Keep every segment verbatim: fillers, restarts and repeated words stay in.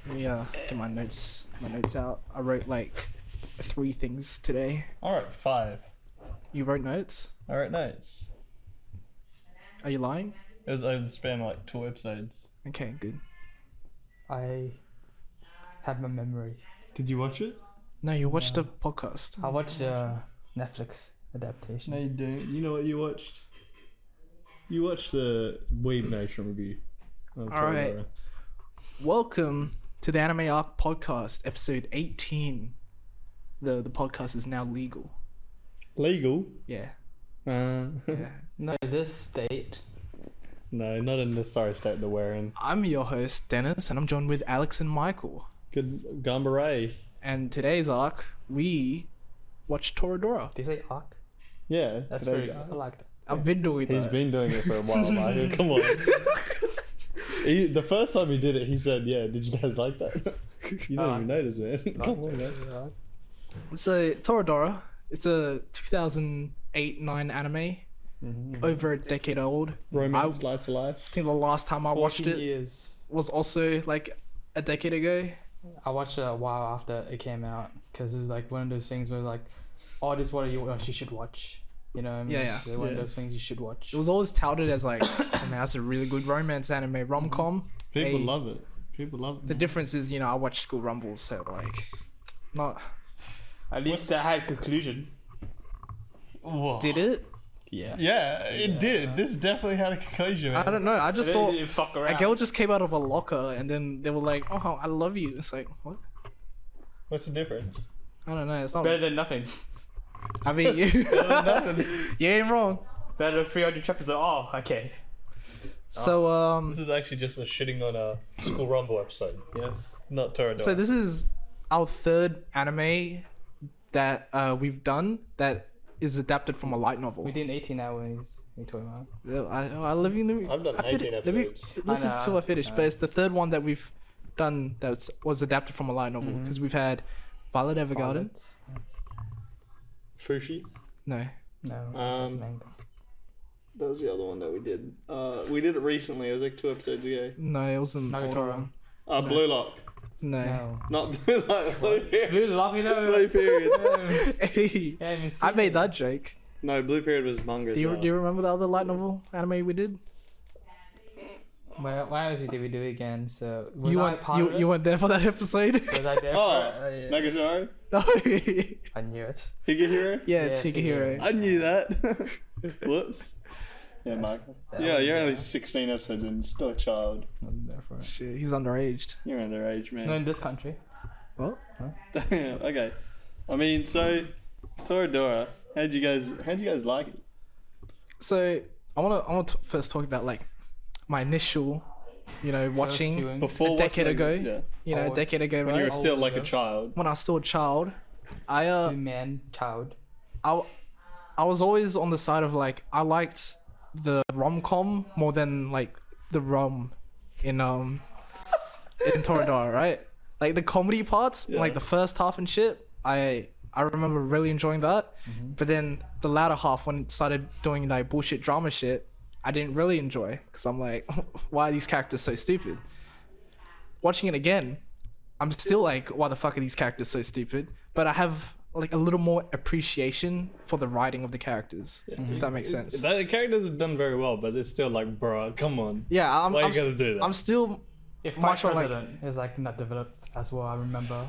Yeah, get my notes, my notes out. I wrote like three things today. I wrote five. You wrote notes? I wrote notes. Are you lying? It was over the span of like two episodes. Okay, good. I have my memory. Did you watch it? No, you watched No. the podcast. I watched uh, Netflix adaptation. No, you do. You know what you watched? You watched the Weeb Nation review. All right. Welcome to the Anime Arc Podcast, episode eighteen. The the podcast is now legal. Legal? Yeah. Uh, Yeah. No, this state. no, not in the sorry state that we're in. I'm your host, Dennis, and I'm joined with Alex and Michael. Good Gambaray. And today's arc, we watched Toradora. Did you say arc? Yeah. That's today's- very. I like that. I've been doing He's that. been doing it for a while, Michael. Come on. He, the first time he did it, he said, "Yeah, did you guys like that?" You don't Uh, even notice, man. No. Come on, man. So Toradora, it's a two thousand eight nine anime, Mm-hmm. over a decade old. Romance, I slice of life. think the last time I watched fourteen it years. was also like a decade ago. I watched it a while after it came out because it was like one of those things where like, oh, this is what you, what you should watch. You know what I mean? Yeah, yeah. They're one of Yeah. those things you should watch. It was always touted as like, oh man, that's a really good romance anime, rom com. People Hey. love it. People love it. The difference is, you know, I watch School Rumble, so like, not At least that had conclusion. Whoa. did it? Yeah. Yeah, it Yeah. did. This definitely had a conclusion, man. I don't know. I just They saw didn't fuck around. a girl just came out of a locker, and then they were like, "Oh, I love you." It's like, what? What's the difference? I don't know. It's not. Better than nothing. I mean, you, you ain't wrong. Better than three hundred chapters. Oh, okay. So um, This is actually just a shitting on a School Rumble episode, Yes. not Toradora. so this is our third anime that uh, we've done that is adapted from a light novel. We did eighteen hours. We talking about. I, I love you. Let me, I've done I fin- eighteen let me episodes. listen I know, till I finish. I But it's the third one that we've done that was, was adapted from a light novel Mhm. because we've had Violet Evergarden. Violet? Fushi. No, No. Um, that's manga. That was the other one that we did. Uh, we did it recently. It was like two episodes ago. no, it wasn't. older Nagatoro. one. Uh, No. Blue Lock. No. No. Not Blue Lock. Blue Period. Blue Lock, you know. Blue Period. Hey, Yeah, I haven't I seen made it. that joke. No, Blue Period was manga. Do you as well. do you remember the other light novel anime we did? Why, why else did we do it again? So was you I weren't part you, of it? you weren't there for that episode. Was I there? Oh, for it? Uh, Nagatoro? yeah, I knew it. Higehiro? it's Yeah, Higehiro. I knew that. Whoops. Yeah, Michael. that Yeah, one, you're only yeah. sixteen episodes and still a child. I'm there for it. Shit, he's underaged. You're underage, man. No, in this country. What? Damn, okay. I mean, so Toradora, how'd you guys how'd you guys like it? So I want to I want to first talk about like my initial, you know, watching viewing. Before a decade watching- ago. Yeah. You know, a Oh, decade ago, When you right? were still like a Older. child. When I was still a child, I uh, Two man child. I, I was always on the side of like I liked the rom com more than like the rom in um in Toradora, right? Like the comedy parts, Yeah. like the first half and shit. I I remember really enjoying that, but then the latter half when it started doing like bullshit drama shit, I didn't really enjoy because I'm like, why are these characters so stupid? Watching it again, I'm still like, why the fuck are these characters so stupid? But I have like a little more appreciation for the writing of the characters, if that makes sense. That, the characters have done very well, but it's still like, bruh, come on. Yeah, I'm. Why I'm, you gotta s- do that? I'm still If Much my on, like- president is like not developed as well, I remember.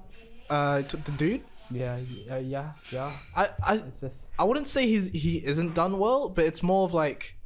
uh t- the dude. Yeah, yeah, yeah, yeah. I I It's just, I wouldn't say he's he isn't done well, but it's more of like,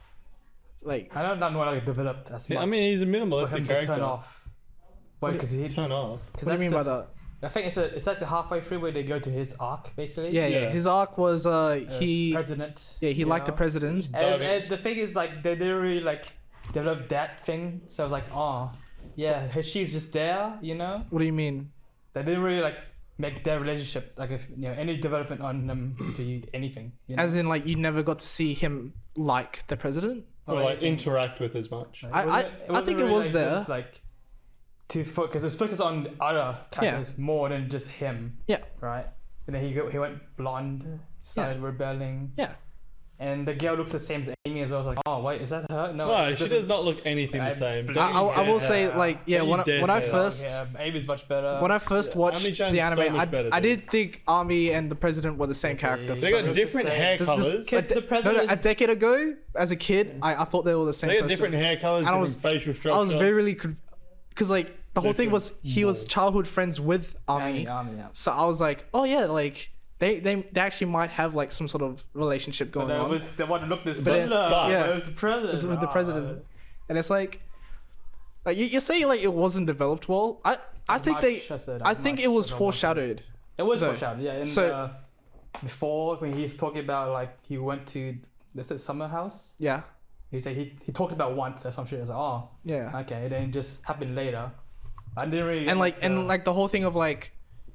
like I don't know like developed as much. I mean, he's a for minimalistic him to character. turn off. Why? Because he. Turn off. Cause what do you mean by that's that? the- I think it's a, it's like the halfway through where they go to his arc basically. Yeah, yeah. Yeah. His arc was uh Uh, he president. yeah he you liked the know? president. And, Diving. and the thing is, like, they didn't really like develop that thing. So I was like, oh, yeah, her- she's just there, you know. What do you mean? They didn't really like make their relationship like if you know any development on them to anything. You know? As in like you never got to see him like the president. Or Or like anything. interact with as much. Like, I- it wasn't- I- it I wasn't think it really, was like, there. just, like to focus. It was focused on other characters more than just him. Yeah. Right. And then he go, he went blonde, started rebelling. Yeah. and the girl looks the same as Amy as well. I was like, oh wait, is that her? No, No, it's she different. does not look anything the I- same. I- Don't I, you I, I dare will say say that. like yeah Don't you when I, dare when I say that. first Yeah, Amy's much better. when I first Yeah, watched Ami-chan's the so anime, much I, better, I dude. did think Army and the president were the same Yes, character. they- They So got it's different the same. hair This- this- colors. Kids, the No, no, president. a decade ago, as a kid, I, I thought they were the same They got person. different hair colors, And I different was- facial structure. I was very really because like the whole thing was Different he was mold. childhood friends with Army, Amy, Amy, yeah. so I was like, oh yeah, like they they, they actually might have like some sort of relationship going But it on. was the one that looked the But same. it's- yeah. It was the president. This is with the Ah. president, and it's like, like you, you say like it wasn't developed well. I I think they Much, I said, I much, think it was I don't want to- foreshadowed. It was though. foreshadowed, yeah. In So- the, before when he's talking about like he went to this is summer house. Yeah, He said he, he talked about once or some shit. I was like, oh, yeah, okay. Then it just happened later. I didn't really. and like uh, and like the whole thing of like,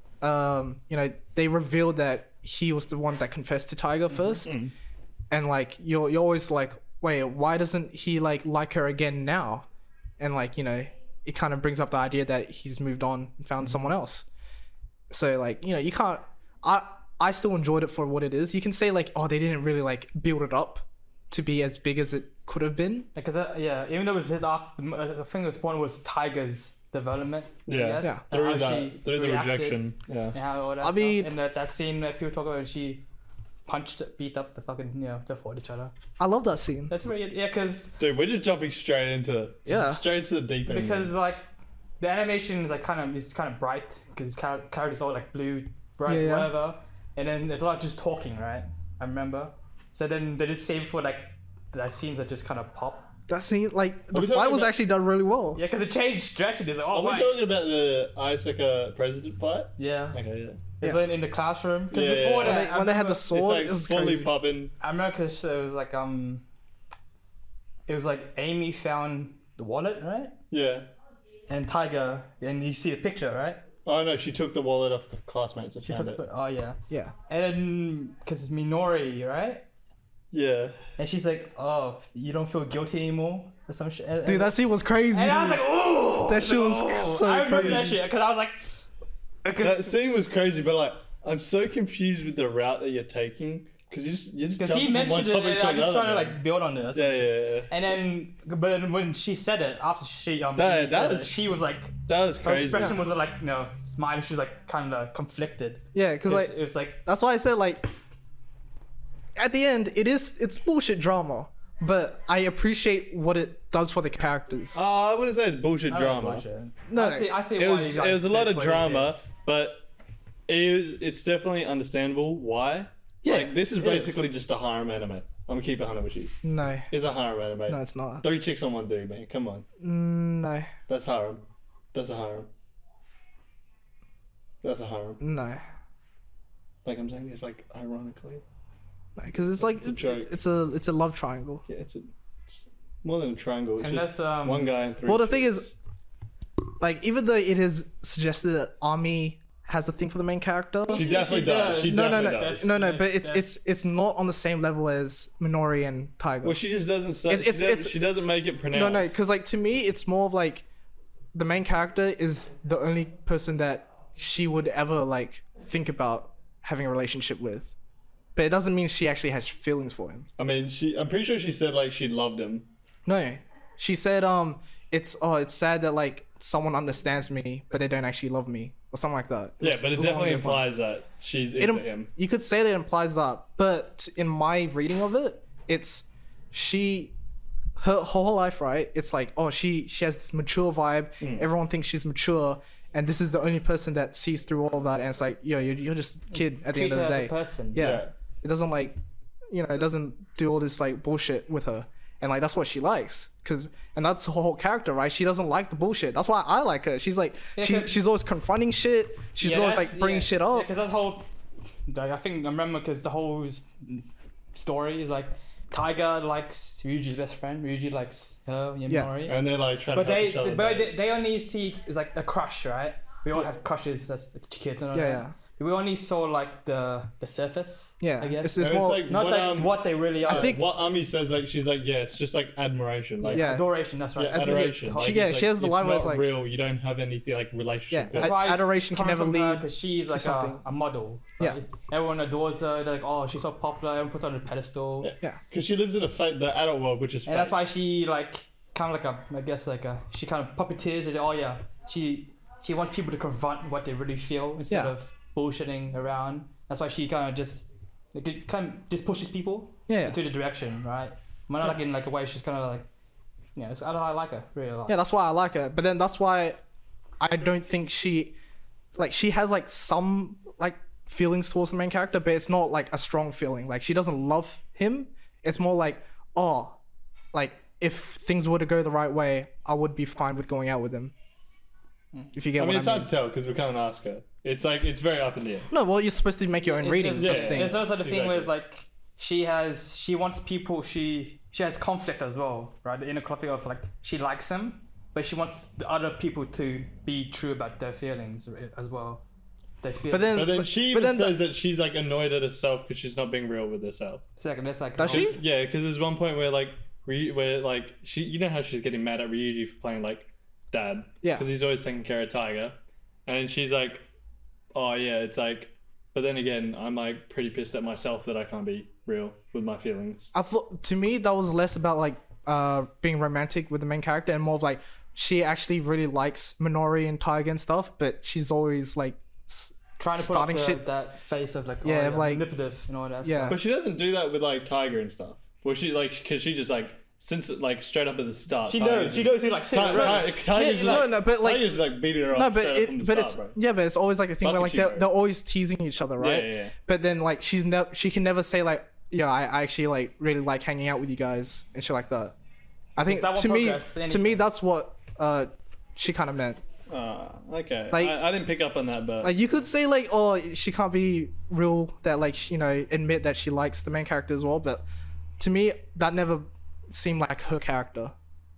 um, you know, they revealed that he was the one that confessed to Tiger first, and like you're you're always like, wait, why doesn't he like like her again now? And like you know, it kind of brings up the idea that he's moved on and found someone else. So like you know, you can't. I I still enjoyed it for what it is. You can say like, oh, they didn't really like build it up to be as big as it could have been. because uh, yeah, even though it was his arc, the, uh, the thing was point was Tiger's development. I Yeah, guess, Yeah. and through how that, she through the reacted rejection. Yeah. and how all that I stuff. mean- and that, that scene that people talk about when she punched, beat up the fucking you know, they fought each other. I love that scene. That's really yeah, because Dude, we're just jumping straight into Yeah. straight to the deep end. because like the animation is like kind of is kind of bright because his char- character's all like blue, bright, Yeah, yeah. whatever, and then there's a lot of just talking, right? I remember. So then they just save for like that scenes that just kind of pop. That scene, like the we fight talking was about- actually done really well. Yeah, because it changed direction. It's like Are oh we wait. talking about the Isaac president fight? Yeah. Okay, yeah. It's Yeah. when in the classroom. Because Yeah, before yeah. that, When they, I when they had the remember- It's sword, like it was fully crazy. popping. I remember because it was like um, it was like Amy found the wallet, right? Yeah. And Tiger, and you see the picture, right? Oh no, she took the wallet off the classmates that She found took, it. oh yeah. Yeah, And then because it's Minori, right? Yeah. And she's like, "Oh, you don't feel guilty anymore," or some shit. And, dude, that scene was crazy. and I was dude. like, "Oh, That shit was so I remember that crazy. shit because I was like, That because scene was crazy, but like, I'm so confused with the route that you're taking because you just you just because jump he from one mentioned it, topic and to I'm just another. trying to man. like build on this. Yeah, yeah, yeah. And then, but then when she said it after she um That- Amy that said was- it, she was like, That was her crazy. expression was like, you know, smiling. She was like kind of conflicted. Yeah, because like it was like, that's why I said like at the end it is it's bullshit drama, but I appreciate what it does for the characters. Uh, I wouldn't say it's bullshit I don't know drama. about it. No, I no. see. I see It why was you guys it was a lot did of what you drama, but it is it's definitely understandable why. Yeah, like, this is it is. basically just a harem anime. I'm gonna keep it one hundred with you. No, It's a harem anime. no, it's not. Three chicks on one dude, man. Come on, Mm, No, that's harem. That's a harem. That's a harem. no, Like I'm saying, it's like ironically. because it's like It's a it's, joke. it's a it's a love triangle. Yeah, it's, a, it's more than a triangle. It's And just that's um. one guy and three. Well, the thing chicks. is, like even though it is suggested that Army has a thing for the main character, she Yeah, definitely she does. does. She no, no, definitely no, does. no, no, That's- but it's that's- it's it's not on the same level as Minori and Tiger. Well, she just doesn't say. It- she, it's- doesn't, it's- she doesn't make it pronounced. No, no, because like to me, it's more of like the main character is the only person that she would ever like think about having a relationship with, but it doesn't mean she actually has feelings for him. I mean, she. I'm pretty sure she said like she loved him. No, she said um, it's oh, it's sad that like someone understands me, but they don't actually love me or something like that. Yeah, was- but it, was along definitely those lines. implies that she's It into im- him. You could say that it implies that, but in my reading of it, it's she, her, her whole life, right? It's like, oh, she she has this mature vibe. Hmm. Everyone thinks she's mature, and this is the only person that sees through all that. And it's like, yo, you're, you're just a kid at the end treats of her the as day. a person. Yeah. Yeah. It doesn't like, you know, it doesn't do all this like bullshit with her, and like that's what she likes. Cause and that's her whole character, right? She doesn't like the bullshit. That's why I like her. She's like, Yeah, she, 'cause- she's always confronting shit. She's Yeah, always that's- like bringing yeah, shit Yeah, up. because that whole, like, I think I remember because the whole s- story is like Tiger likes Ryuji's best friend. Ryuji likes her, Yaminori. Yeah. And they're like trying But to help they, each other. but back. they, they only see is like a crush, right? We all have crushes as kids and all Yeah, that. yeah. we only saw like the the surface. Yeah, I guess. it's, it's No, it's more. like- Not what, like um, what they really are. I think- what Ami says, like she's like, yeah, it's just like admiration, like Yeah. adoration. That's right. yeah, I think adoration. it- Like, she- yeah, it's she has the it's line where not it's like- real. You don't have anything like yeah, relationship. That's ad- why adoration can never lead. because she's like a, something. a model. Yeah. Right? Everyone adores her. They're like, oh, she's so popular. Everyone puts her on a pedestal. Yeah. Yeah, Because she lives in a fake, the adult world, which is And fake. that's why she like kind of like a, I guess like a, she kind of puppeteers. Is oh yeah, she she wants people to confront what they really feel instead Yeah. of bullshitting around. That's why she kind of just like it kind of just pushes people yeah, into the direction, right? But not Yeah. like in like a way she's kind of like, yeah, it's, I, I like her really a lot. yeah. That's why I like her. But then that's why I don't think she, like, she has like some like feelings towards the main character, but it's not like a strong feeling. Like she doesn't love him. It's more like, oh, like if things were to go the right way, I would be fine with going out with him. If you get I mean, what it's I mean. hard to tell because we can't ask her. It's like it's very up in the air. No, well, you're supposed to make your own It's- reading. it's- That's the yeah, thing. There's also the thing where it's Exactly. like she has she wants people she she has conflict as well, right? The inner conflict of like she likes him, but she wants the other people to be true about their feelings as well. They feel. But then, But then but- she but even then says that she's like annoyed at herself because she's not being real with herself. second, that's like Does she? Yeah, because there's one point where like Ryu, where like she, you know how she's getting mad at Ryuji for playing like dad, Yeah. because he's always taking care of Tiger, and she's like, oh yeah, it's like, but then again, I'm like pretty pissed at myself that I can't be real with my feelings. I thought to me that was less about like uh being romantic with the main character and more of like she actually really likes Minori and Tiger and stuff, but she's always like s- trying to put starting up the, shit- that face of like Yeah, oh, yeah like- manipulative and all that Yeah. stuff. But she doesn't do that with like Tiger and stuff. Well, she like because she just like since like straight up at the start. She Tiger's knows. She knows who like sitting Ti- around. Ti- Tiger's Yeah, no, like, no, but, like- Tiger's like beating her no, up but straight up from it, the but start, it's bro. yeah, but it's always like the thing Fuck where is like she, they're, bro? they're always teasing each other, right? Yeah, yeah, yeah. But then like she's never she can never say like yeah I, I actually like really like hanging out with you guys and shit like that. I think that to won't me progress to me anything. that's what uh she kind of meant. Ah, okay. Like- I, I didn't pick up on that, but Like you could say like oh she can't be real that like you know admit that she likes the main character as well, but to me that never seemed like her character.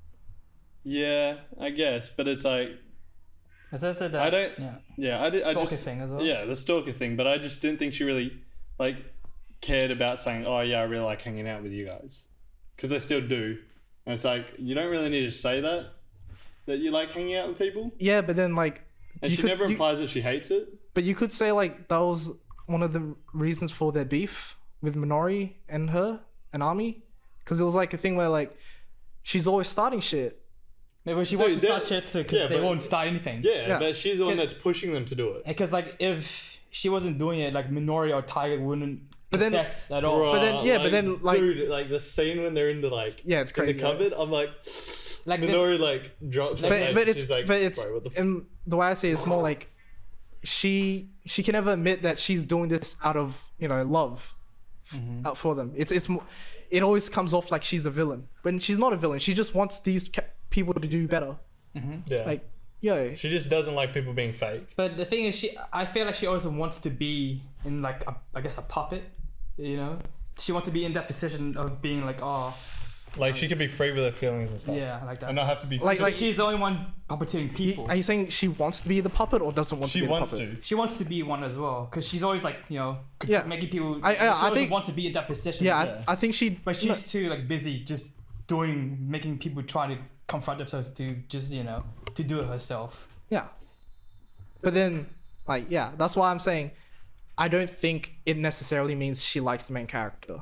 yeah, I guess. But it's like, As I said, I don't. Yeah. Yeah, I, did, I Stalker just thing as well. yeah the stalker thing, but I just didn't think she really like cared about saying, oh yeah, I really like hanging out with you guys, because they still do, and it's like you don't really need to say that that you like hanging out with people, Yeah, but then like and you she could, never you- implies that she hates it. but you could say like that was one of the reasons for their beef with Minori and her and Ami, because it was like a thing where like she's always starting shit. Maybe she Dude, wants to that- start shit too because yeah, they but- won't start anything. Yeah, Yeah. but she's the one Can- that's pushing them to do it. Because like if she wasn't doing it, like Minori or Tiger wouldn't But then- contest at all. But then- yeah, but then, like- dude, like the scene when they're in the like Yeah, it's in crazy. the cupboard, I'm like, Like this- Minori like drops, her But face, but it's she's like, but it's bro, what the f-? and the way I say it, it's more like she she can never admit that she's doing this out of you know love Mm-hmm. out for them. It's it's mo- it always comes off like she's a villain, but she's not a villain. She just wants these ca- people to do better. yeah, Like yo, she just doesn't like people being fake. But the thing is, she I feel like she also wants to be in like a, I guess a puppet, you know. She wants to be in that position of being like, oh, Like she could be free with her feelings and stuff, yeah, like that. and not have to be Like- Like she's the only one puppeteering you- people. are you saying she wants to be the puppet or doesn't want she to be wants the puppet? to. She wants to be one as well because she's always like you know Yeah. making people. I- I- she I always think- wants to be in that position. Yeah, Yeah. I, I think she. but she's too like busy just doing making people try to confront themselves to just you know to do it herself. Yeah. But then, like, yeah, that's why I'm saying I don't think it necessarily means she likes the main character.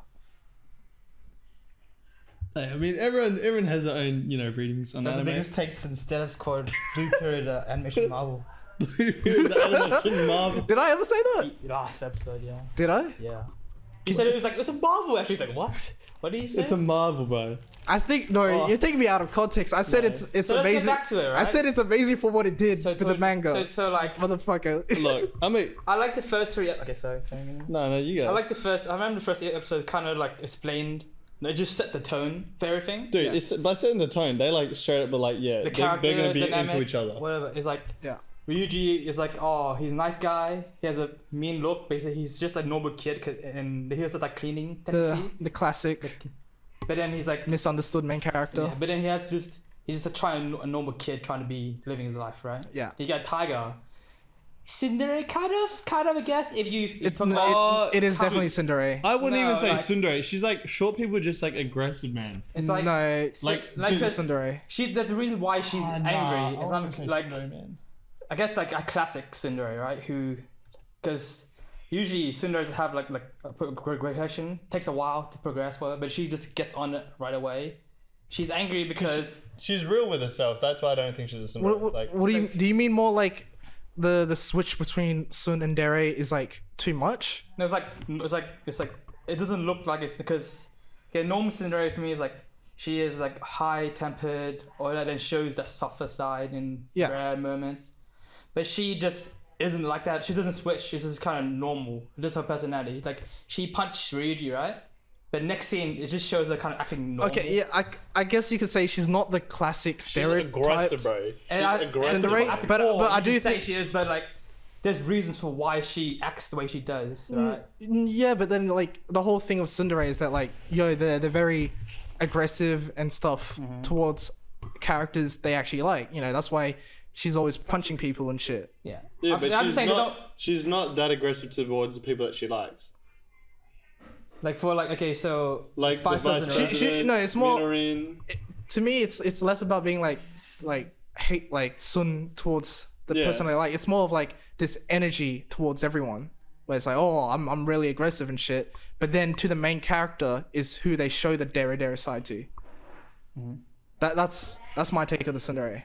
Hey, I mean, everyone everyone has their own, you know, readings on That's the anime. biggest take since status quo Blue Period uh, animation Marvel. The animation Marvel. Did I ever say that? Last episode, yeah, Did I? yeah. He said it was like it's a Marvel. Actually, it's like what? What did he say? It's a Marvel, bro. I think no, Oh. you're taking me out of context. I said No. it's it's So let's get amazing. back to it, I right? said it's amazing for what it did so to the manga. So, so like, Motherfucker. Look, I mean, I like the first three. Okay, sorry. sorry again. no, no, you go. I like the first. I remember the first eight episodes kind of like explained. They just set the tone for everything. Dude, Yeah. it's by setting the tone, they like straight up were like, yeah, The they're, character they're gonna be dynamic, into each other. Whatever. It's like Yeah. Ryuji is like, oh, he's a nice guy. He has a mean look. Basically, he's just a normal kid, 'cause- and he has like cleaning The tendency. the classic But then he's like, misunderstood main character. yeah, but then he has just he's just a trying a normal kid trying to be living his life, right? Yeah. You got Tiger. Tsundere, kind of, kind of, I guess. If you, It's talk n- about, it, it is Uh, definitely Tsundere. I wouldn't No, even say like- tsundere. She's like short people are just like aggressive, man. it's like, no, like, like she's a this- Tsundere. she. There's a reason why she's angry. It's not like, man. I guess like a classic tsundere, right? Who, because usually tsunderes have like like a pro- progression. Takes a while to progress for her, but she just gets on it right away. She's angry because She's real with herself. That's why I don't think she's a Tsundere. What, what, like, what do you do? You mean more like the the switch between Sun and Dere is like too much? no, it's like it's like it's like it doesn't look like it's because okay, normal tsundere for me is like she is like high tempered or that then shows the softer side in Yeah. rare moments, but she just isn't like that. She doesn't switch. She's just kind of normal. Just her personality. Like she punched Ryuji, right? But next scene, it just shows her kind of acting normal. Okay, yeah, I, I guess you could say she's not the classic she's stereotype. aggressive, bro. She's And I- aggressive. Tsundere- At the But- core, but I you do can say think- she is, but like, there's reasons for why she acts the way she does, right? Mm, Yeah, but then like the whole thing of Tsundere is that like yo, they're they're very aggressive and stuff Mm-hmm. towards characters they actually like. You know, that's why she's always punching people and shit. Yeah. Yeah, I'm, but I'm she's saying they not. don't She's not that aggressive towards the people that she likes. like for like okay, so Like five the vice person in a row. She- she- president, no, it's more- Minorin. To me, it's it's less about being like like hate like Sun towards the Yeah. person I like. It's more of like this energy towards everyone, where it's like, oh, I'm I'm really aggressive and shit. But then to the main character is who they show the Dere Dere side to. Mm-hmm. That that's that's my take of the Tsundere.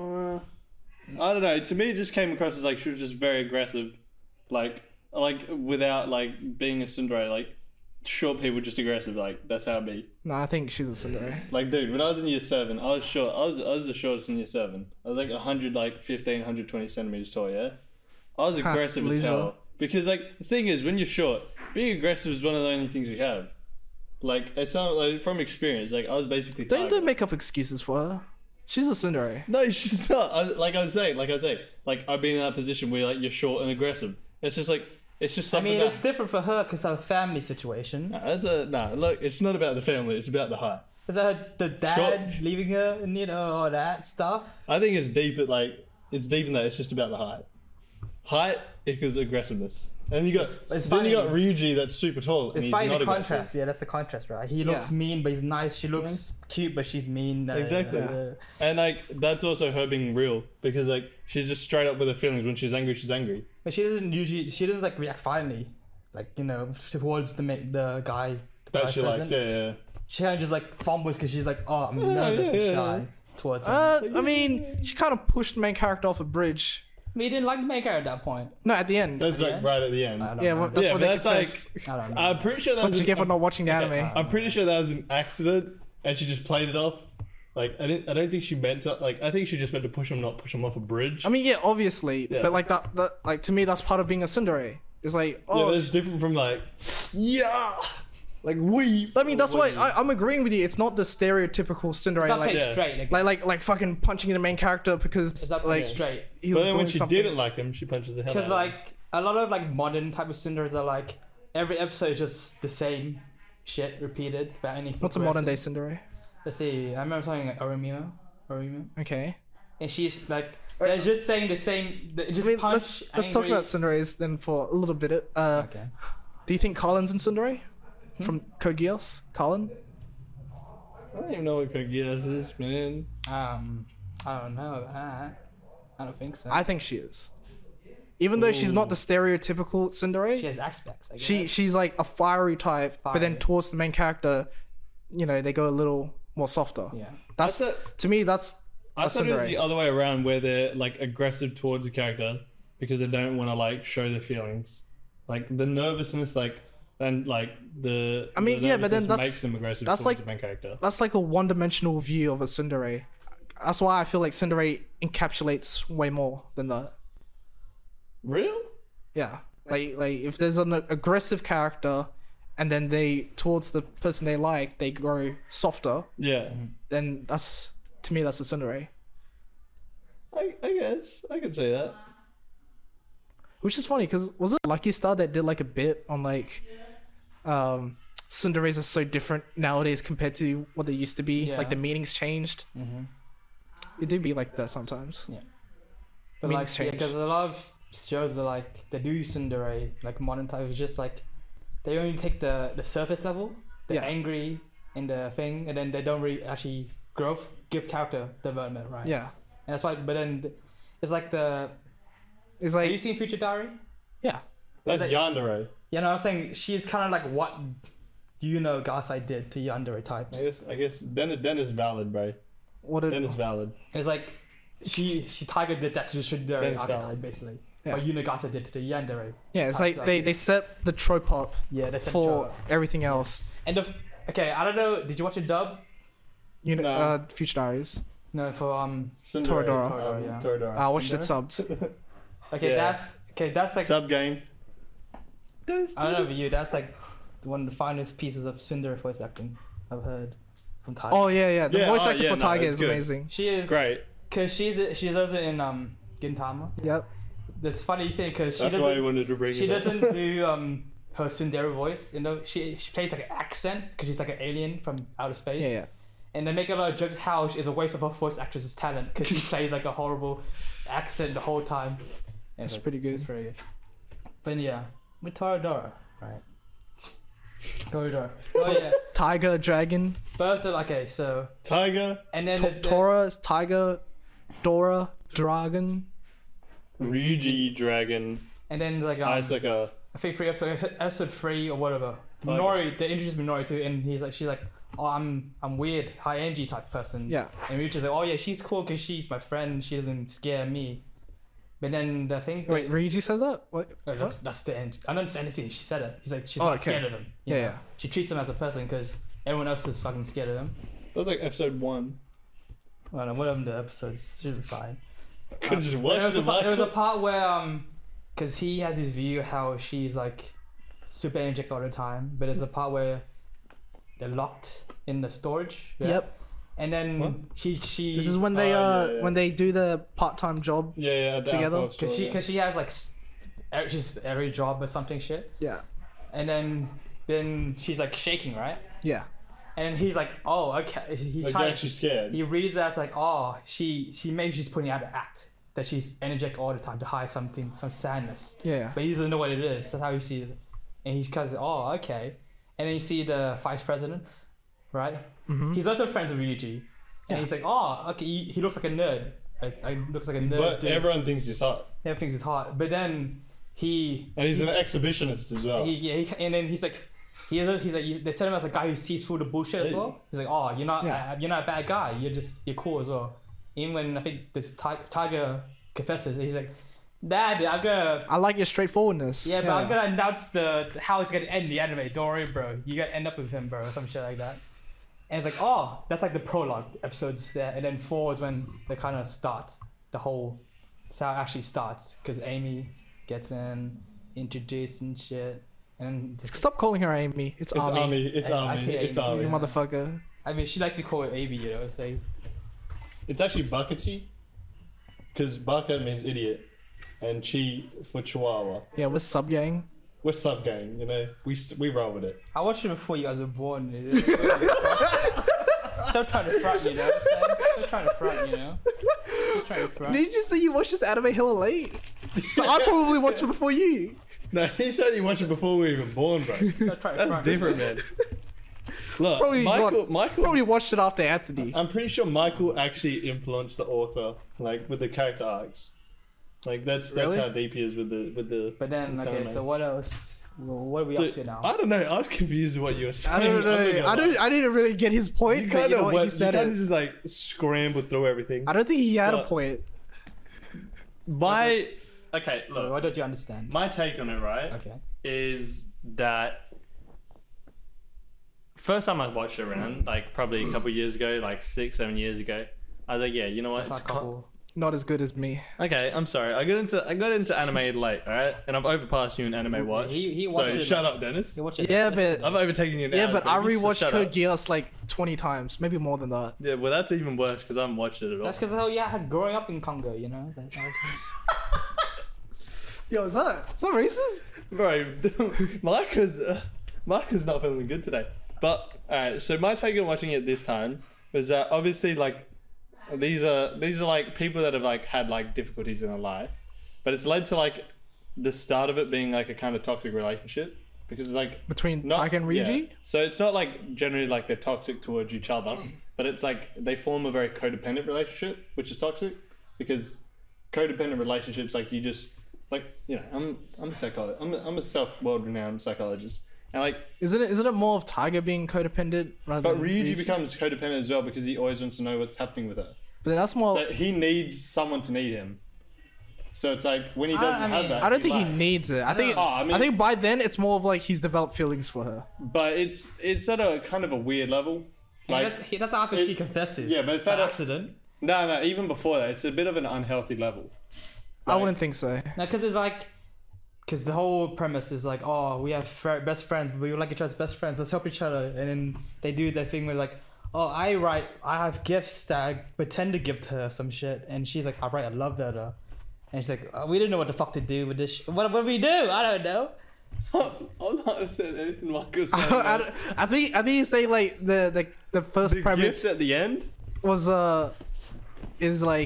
I don't know. To me, it just came across as like she was just very aggressive, like like without like being a Tsundere. Like short people just aggressive. Like that's how it be. No, I think she's a Tsundere. Like dude, when I was in year seven, I was short. I was I was the shortest in year seven. I was like one hundred like fifteen, one hundred twenty centimeters tall. Yeah, I was aggressive as loser. hell. Because like the thing is, when you're short, being aggressive is one of the only things you have. Like it's not like from experience. Like I was basically Don't tiger. don't make up excuses for her. She's a Tsundere. No, she's not. I, like I was saying, like I was saying, like I've been in that position where like you're short and aggressive. It's just like it's just I something. mean, it's that, different for her because of her family situation. Nah, that's a nah. Look, it's not about the family. It's about the height. Is that the dad Short. leaving her and you know all that stuff? I think it's deep. At like it's deep in that. It's just about the height. Height equals aggressiveness. And you got it's then you got funny. Ryuji that's super tall. And It's he's finding not the aggressive. contrast. Yeah, that's the contrast, right? He looks Yeah. mean, but he's nice. She looks cute, but she's mean. Uh, Exactly. uh, And like that's also her being real because like she's just straight up with her feelings. When she's angry, she's angry. But she doesn't usually. She doesn't like react violently, like you know, towards the ma- the guy. The That vice she likes. president. Yeah, yeah. She kind of just like fumbles because she's like, oh, I'm nervous yeah, and yeah. shy towards him. Uh, I mean, she kind of pushed the main character off a bridge. I mean, he didn't like the main character at that point. No, at the end. That's like Yeah. right at the end. I don't Yeah, know. well, that's Yeah, what but they that's like- confessed. I don't know. I'm pretty sure that Something was you get for not watching the anime. I'm pretty sure that was an accident, and she just played it off. Like I didn't. I don't think she meant to. Like I think she just meant to push him, not push him off a bridge. I mean, yeah, obviously, Yeah. but like that, that, like to me, that's part of being a Tsundere. It's like, yeah, oh, that's different from like, yeah, like we. I mean, that's why I, I'm agreeing with you. It's not the stereotypical Tsundere, It's not like, played Yeah. straight. like, like, like fucking punching the main character because It's not like played straight. he But was then doing when she something. didn't like him, she punches the hell out. Because of him. like a lot of like modern type of Cinderas are like every episode is just the same shit repeated. But any What's a modern day Tsundere? Let's see. I remember something like Oromimo. Oromimo. Okay. And she's like, they're just saying the same. They just I mean, punch. let's let's talk angry- about Tsunderes then for a little bit. Uh, Okay. do you think Colin's in Tsundere Hmm? from Code Geass? Colin? I don't even know what Kogias is, man. Um, I don't know about that. I don't think so. I think she is. Even though she's not the stereotypical Tsundere, she has aspects. I guess. she she's like a fiery type, but then Fiery. towards the main character, you know, they go a little more softer. Yeah. That's I thought- to me that's I a thought it was Tsundere. the other way around, where they're like aggressive towards the character because they don't want to like show their feelings, like the nervousness, like and like the. I mean, the yeah, but then nervousness that's- makes them aggressive that's towards like- the main character. That's like a one-dimensional view of a Tsundere. That's why I feel like Tsundere encapsulates way more than that. Real? Yeah, like like if there's an aggressive character, and then they towards the person they like they grow softer, Yeah. then that's to me that's a Tsundere. I, I guess I could say that. Which is funny because was it Lucky Star that did like a bit on like, um, Tsunderes are so different nowadays compared to what they used to be. Yeah. Like the meanings changed. Mm-hmm. It do be like that sometimes. But Meanings like, yeah, change. because a lot of shows are like they do tsundere like modern time. It's just like they only take the the surface level, the Yeah. angry and the thing, and then they don't really actually growth give character development, right? Yeah. And that's why. But then th- it's like the. It's Have you like seen Future Diary? yeah. That's Like- Yandere. You know what I'm saying? She's kind of like what you know Gasai did to Yandere types. I guess I guess then then is valid, bro. What did Then is valid. It's like she she Tiger did that to the Shundere That's archetype valid. basically. Yeah. What Unagasa did to the Yandere. yeah, it's types, like they, they set the trope up yeah, that's for everything else. and the f- okay, I don't know. Did you watch a dub? You know, No. uh, Future Diaries. No, for um. Tsundere. Toradora. Um, Yeah. Toradora. I watched it Cinder? subbed. Okay, Yeah. that okay, that's like Sub game. I don't know about you. That's like one of the finest pieces of Cinder voice acting I've heard from Tiger. Oh yeah, yeah. The Yeah, voice oh, actor yeah, for no, Tiger it's is good. amazing. she is Great. because she's she's also in um Gintama. Yep. This funny thing because she That's doesn't why I wanted to bring she it up. doesn't do um her Sundere voice. You know, she she plays like an accent because she's like an alien from outer space. Yeah, yeah. And they make a lot of jokes how it's a waste of her voice actress's talent because she plays like a horrible accent the whole time. And It's like, pretty good. It's pretty good. But yeah, with Toradora, right? Toradora. Oh yeah. Tiger, Dragon, First, okay, so Tiger, and then to- there's the- Tora, Tiger, Dora, Dragon. Ryuji Dragon, and then like um, Isaka. I think three episode episode three or whatever. Tiger. Minori, they introduced Minori too, and he's like, she's like, oh, I'm I'm weird, high energy type person. Yeah. And Ryuji's like, oh yeah, she's cool because she's my friend. She doesn't scare me. But then the thing, Wait, Ryuji says that? What? oh, that's, that's the end. I don't understand anything. She said it. He's like, she's Oh, not okay. scared of him. you Yeah, know? yeah. She treats him as a person because everyone else is fucking scared of him. That was like episode one. I don't know, one of the episodes should be fine. Could have just There watched was, a it. part, there was a Michael. part where um, because he has his view how she's like super energetic all the time, but there's a part where they're locked in the storage. yeah? Yep. And then What? she she This is when they Oh, uh yeah, yeah. when they do the part-time job. Yeah, yeah. the Together? alcohol because store, she yeah. because she has like s- every- she's every job or something shit, Yeah. and then then she's like shaking, right? Yeah. And he's like, oh okay, he's Like, trying. you're actually scared. He reads that as like, oh, she she maybe she's putting out an act that she's energetic all the time to hide something, some sadness. Yeah. But he doesn't know what it is. That's how he sees it. And he's kind of, oh, okay. And then you see the vice president, right? Mm-hmm. He's also friends with Ryuji. And Yeah. he's like, oh, okay, he, he looks like a nerd. Like, I looks like a nerd. But dude. everyone thinks he's hot. Everyone thinks he's hot. But then he, And he's an exhibitionist as well. he, yeah, he and then he's like, he is, he's like, they set him as a guy who sees through the bullshit as well. He's like, oh, you're not, Yeah. uh, you're not a bad guy. You're just, you're cool as well. Even when I think this ti- Tiger confesses, he's like, Dad, I'm gonna I like your straightforwardness. Yeah, but I'm gonna announce the how it's gonna end the anime. Don't worry, bro. You gotta end up with him, bro, or some shit like that. And it's like, oh, that's like the prologue episodes there, and then four is when they kind of start the whole. That's how it actually starts, because Amy gets in, introduced and shit, and just, Stop calling her Amy. It's, It's Army. army. It's I- I army. hate It's Amy. army. You motherfucker. I mean, she likes to be called Amy, you know. It's like, It's actually Bakachi. Because Baka means idiot. And Chi for Chihuahua. Yeah, with sub gang. We're sub gang, you know? We s- we roll with it. I watched it before you guys were born. Still trying to front, you know. Still trying to front, you know. Still trying to front. Did you just say you watched this anime hella late? So I probably watched it before you. No, he said he watched it before we were even born, bro. Still trying to That's front. different, man. Look, Probably Michael, what- Michael, Probably watched it after Anthony. I'm pretty sure Michael actually influenced the author, like with the character arcs. Like that's that's Really? how deep he is with the with the. But then, with okay, anime. so what else? Well, what are we up Dude, to now? I don't know. I was confused with what you were saying. I don't I'm not know. gonna I don't. lie. I didn't really get his point, You but kind you know of what? went, He said you kind it. of just like scrambled through everything. I don't think he had a But- point. My okay, Wait, what don't you understand? my take on it, right, Okay. is that first time I watched it around, like probably a couple of years ago, like six, seven years ago, I was like, yeah, you know what? That's It's not co- cool. Not as good as me. Okay, I'm sorry. I got into I got into anime late, alright? And I've overpassed you in anime watch. He- he so watched it- shut up, Dennis. You watch it Yeah, yesterday. but I've overtaken you now. yeah, but I baby, so rewatched shut Code up. Geass like twenty times, maybe more than that. Yeah, well that's even worse because I haven't watched it at all. That's because, oh yeah, I had growing up in Congo, you know. That's- that's- Yo, is that is that racist? Bro, Mike is uh, Mike is not feeling good today. But alright, so my take on watching it this time was that obviously like these are these are like people that have like had like difficulties in their life, but it's led to like the start of it being like a kind of toxic relationship because it's like Between not, Taiga and Ryuji? yeah. So it's not like generally like they're toxic towards each other, but it's like they form a very codependent relationship, which is toxic because codependent relationships like you just like you know I'm I'm a psychologist I'm a, I'm a self world renowned psychologist and like Isn't it? Isn't it more of Taiga being codependent rather but than Ryuji becomes codependent as well because he always wants to know what's happening with her. But then that's more. So he needs someone to need him. So it's like when he doesn't I have mean- that, I don't think he lacks. needs it. I think. Oh, I I, mean- think by then it's more of like he's developed feelings for her. But it's it's at a kind of a weird level. Like, Like he, that's after it- she confesses. yeah, but it's by not a- accident. no, no, even before that, it's a bit of an unhealthy level. I Like- wouldn't think so. No, because it's like, because the whole premise is like, oh, we have fr- best friends, but we like each other's best friends. Let's help each other. And then they do that thing where like, oh, I write, I have gifts that I pretend to give to her some shit, and she's like, I write a love letter, and she's like, oh, we didn't know what the fuck to do with this. Sh- what what do we do? I don't know. I'm not saying anything Michael said. I, don't- I think. I think you say like the the the first The premise gifts at the end. was uh is like.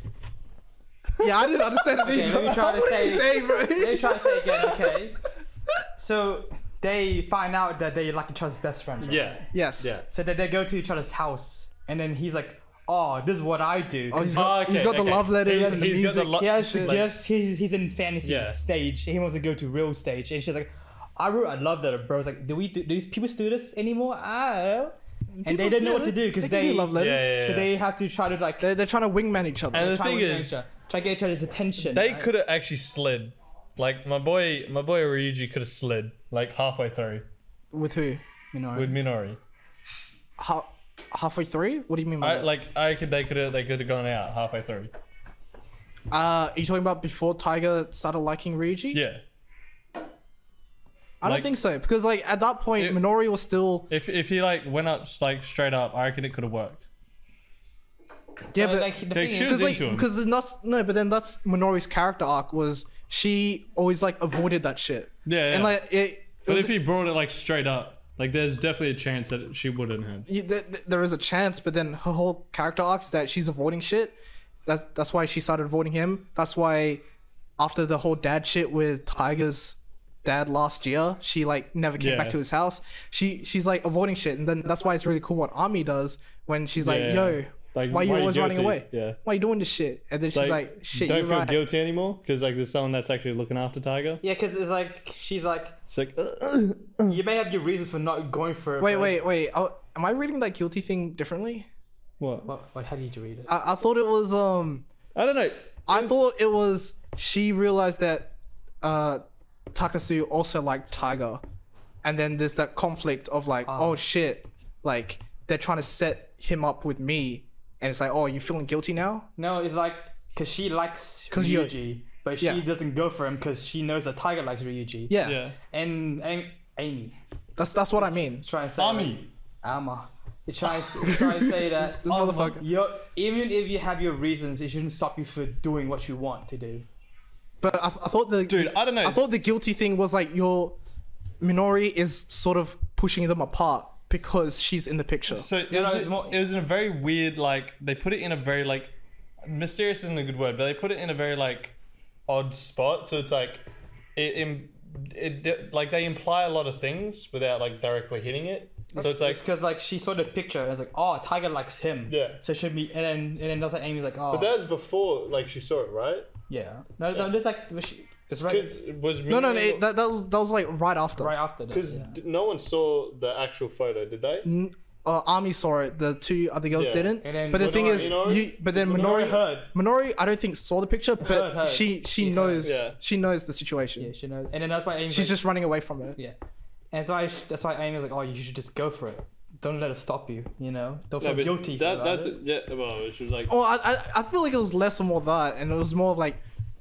Yeah, I didn't understand it. Okay, let me try to what say- is he saying, bro? Let me try to say it again, okay? So they find out that they like each other's best friends. Right? Yeah. Yes. Yeah. So that they go to each other's house, and then he's like, "Oh, this is what I do." Oh, he's Oh, got, he's okay, got the okay. love letters He's- and the he's got the music. lo- He has the shit. gifts. He's, he's in fantasy Yeah. stage. He wants to go to real stage, and she's like, "I wrote a love letter, bro." It's like, do we do, do these people do this anymore? I don't know. And they didn't know Yeah, what to do because they, can they, do love Yeah, letters. yeah, yeah. so they have to try to like They're, they're trying to wingman each other. And the try thing to is, try to get each other's attention. They right? could have actually slid. Like my boy, my boy Ryuji could have slid like halfway through With who? you know, with Minori. Ha- halfway through? What do you mean by I that? like I could they could have they could have gone out halfway through. Uh, are you talking about before Tiger started liking Ryuji? Yeah. I don't like- think so because like at that point It- Minori was still If if he like went up like straight up, I reckon it could have worked. yeah, So, but like, the Like, thing she is, was because like into him. because then that's no, but then that's Minori's character arc was she always like avoided that shit. Yeah, yeah. And like it. it But was- if he brought it like straight up, like there's definitely a chance that she wouldn't have. you, th- th- there is a chance, but then her whole character arc is that she's avoiding shit. That's that's why she started avoiding him. That's why after the whole dad shit with Tiger's dad last year, she like never came Yeah. back to his house. She she's like avoiding shit, and then that's why it's really cool what Ami does when she's like, Yeah. "Yo, Like, why are you why you always running guilty? away? Yeah. Why are you doing this shit?" And then she's like, "Shit, don't you're feel right." guilty anymore because like there's someone that's actually looking after Tiger. yeah, because it's like she's like, It's like you may have your reasons for not going for it. Wait, but- wait, wait. Oh, am I reading that guilty thing differently? what? What, what? How did you read it? I, I thought it was um. I don't know. I It's- thought it was she realized that uh, Takasu also liked Tiger, and then there's that conflict of like, Ah. oh shit, like they're trying to set him up with me, and it's like, oh, you feeling guilty now? No, it's like because she likes 'Cause you- Ryuji, but she Yeah. doesn't go for him because she knows that Tiger likes Ryuji. Yeah, Yeah. And, and Amy that's that's what I mean. trying to say Ami. Ama. You're trying, to, you're trying to say that This motherfucker. you're, even if you have your reasons, it shouldn't stop you for doing what you want to do. But I, I thought the Dude, I don't know. I thought the guilty thing was like your Minori is sort of pushing them apart because she's in the picture. So it, No, no, was, it's more- it was in a very weird, like, they put it in a very, like, mysterious isn't a good word, but they put it in a very, like, odd spot. So it's like, it, it, it like, they imply a lot of things without, like, directly hitting it. So it's like, It's because like she saw the picture and it's like, oh, Tiger likes him. Yeah. So it should be, and then and then that's like Amy's like, oh, but that was before, like, she saw it, right? yeah. No, no, there's like, she, it's right, Because was No, no, no it, that, that was that was like right after. right after that. Because Yeah. no one saw the actual photo, did they? N- Uh, Army saw it. The two other girls Yeah. didn't. And then But the thing Minori- is, Minori- you. But then Minori Minori, heard. Minori, I don't think saw the picture, but Heard, heard. she she She knows heard. Yeah. she knows the situation. Yeah, she knows. And then that's why Amy's She's like, just running away from it. yeah. And that's why that's why Amy was like, oh, you should just go for it. Don't let it stop you. You know, don't feel No, but guilty. That, about that's it. yeah. Well, she was like, Oh, I, I I feel like it was less and more that, and it was more of like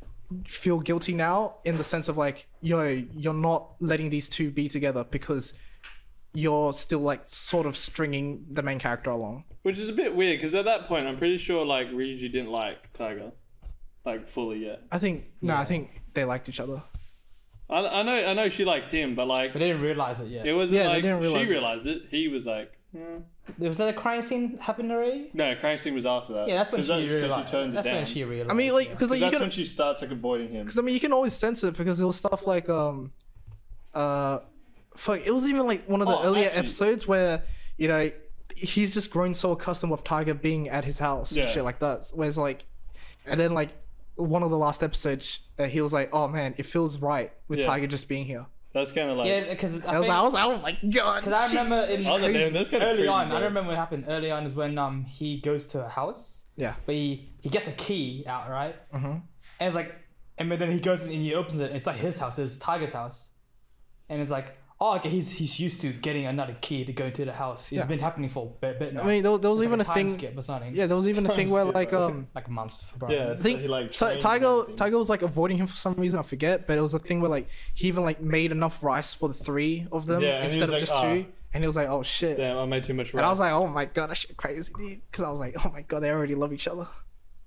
feel guilty now in the sense of like, yo, you're not letting these two be together because you're still like sort of stringing the main character along. which is a bit weird because at that point, I'm pretty sure like Ryuji didn't like Tiger, like fully yet. I think no, I think they liked each other. I, I know, I know she liked him, but like But they didn't realize it yet. it wasn't Yeah, they like didn't realize she it. realized it. He was like, Was that a crying scene happened already? No, crying scene was after that. Yeah, that's when 'Cause she that- 'cause realized. she turns That's it down. when she realized. I mean, like, yeah. because like, 'Cause you that's can, when she starts like avoiding him. because I mean, you can always sense it because it was stuff like um, uh, fuck, it was even like one of the Oh, earlier actually- episodes where you know he's just grown so accustomed with Tiger being at his house Yeah. and shit like that. Whereas like, and then like one of the last episodes, uh, he was like, "Oh man, it feels right with Yeah. Tiger just being here." That's kind of like. Yeah, because I, I was, think, like, I was like, "Oh my god!" Cause I shit." remember in I was like, damn, that's kind of early crazy, on. bro. I don't remember what happened. Early on is when um he goes to a house, Yeah. but he, he gets a key out, right? Mm-hmm. And it's like, and then he goes and he opens it. And it's like his house. It's Tiger's house, and it's like, oh, okay, he's he's used to getting another key to go into the house. It's Yeah. been happening for a bit, bit now. I mean, there, there was It's even like a time thing. skip or something. Yeah, there was even a thing Time where skip, like bro. um. like months. Bro. Yeah, I it's think like he like. Ti- trains and Tiger everything. Tiger was like avoiding him for some reason. I forget, but it was a thing where like he even like made enough rice for the three of them Yeah, and he instead was of like, just "Ah." two. And he was like, "Oh shit!" Damn, I made too much. And I was rice. like, "Oh my god, that shit crazy, dude!" Because I was like, "Oh my god, they already love each other."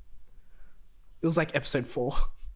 It was like episode four.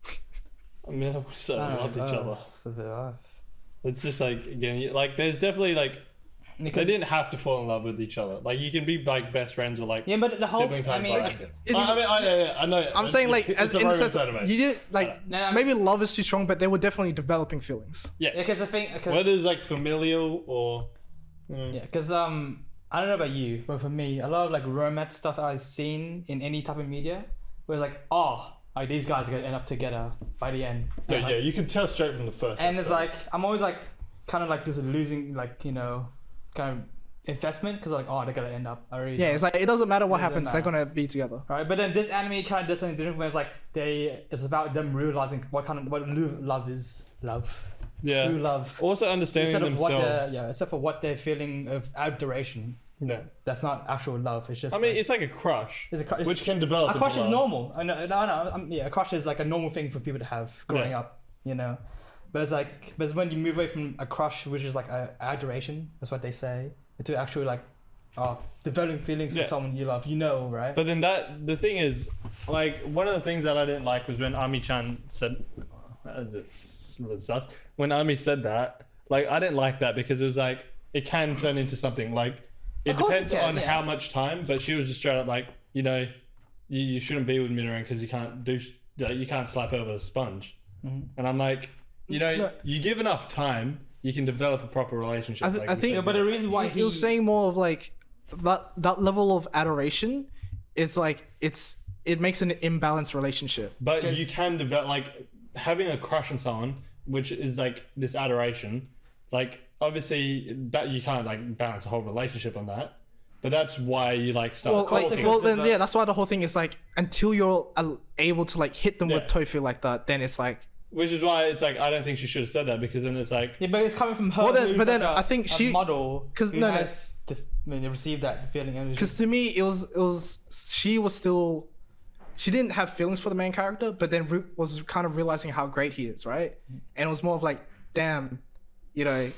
I mean, we so I don't loved know, each other. it's a bit rough. It's just like again, you- like there's definitely like they Because- didn't have to fall in love with each other. Like you can be like best friends or like Yeah, but the whole. sibling I type. mean, like, like, It- I mean, I, yeah, yeah, I know. I'm saying like, it's as a in the romance sense, anime. you didn't like No, I mean- maybe love is too strong, but they were definitely developing feelings. yeah. yeah, because the thing. Cause, Whether it's like familial or mm, Yeah, because um, I don't know about you, but for me, a lot of like romance stuff I've seen in any type of media was like, oh, like these guys are gonna end up together by the end. yeah, Like, yeah, you can tell straight from the first. and it's episode. like I'm always like, kind of like just losing like you know, kind of investment because like oh they're gonna end up. I really Yeah, it's like it doesn't matter what Doesn't happens; matter. they're gonna be together. Right, but then this anime kind of does something different where it's like they it's about them realizing what kind of what lo- love is love, yeah. true love. Also understanding Instead of what they're themselves. yeah, except for what they're feeling of adoration. Yeah. That's not actual love. It's just. I mean, like, it's like a crush, it's a cru- it's- which can develop. a crush into is love. normal. I know, no, no, um, yeah, a crush is like a normal thing for people to have growing Yeah. up, you know. But it's like, but it's when you move away from a crush, which is like a adoration, that's what they say, into actually like, oh, developing feelings Yeah. for someone you love, you know, right? But then that the thing is, like one of the things that I didn't like was when Ami-chan said, "As it was sus." When Ami said that, like I didn't like that because it was like it can turn into something like it Of course it depends can, on yeah. how much time. But she was just straight up like, you know, you, you shouldn't be with Minoran because you can't do like, you can't slap over a sponge. Mhm. And I'm like, you know, No. you give enough time, you can develop a proper relationship. I th- like I you think- said. Yeah, but the reason why he, he, was saying more of like that that level of adoration is like it's it makes an imbalanced relationship. But Because- you can develop like having a crush on someone, which is like this adoration. Like obviously that you can't like balance a whole relationship on that. But that's why you like start Well, talking. like, well, then There's a- yeah, that's why the whole thing is like until you're uh, able to like hit them with Yeah. tofu like that, then it's like which is why it's like I don't think she should have said that because then it's like yeah, but it's coming from her. Well, then- who's but then like a- I think a she- model 'cause who no, no. has the, I mean, received that feeling. And it's because just- to me it was it was she was still she didn't have feelings for the main character, but then re- was kind of realizing how great he is, right? And it was more of like, damn, you know,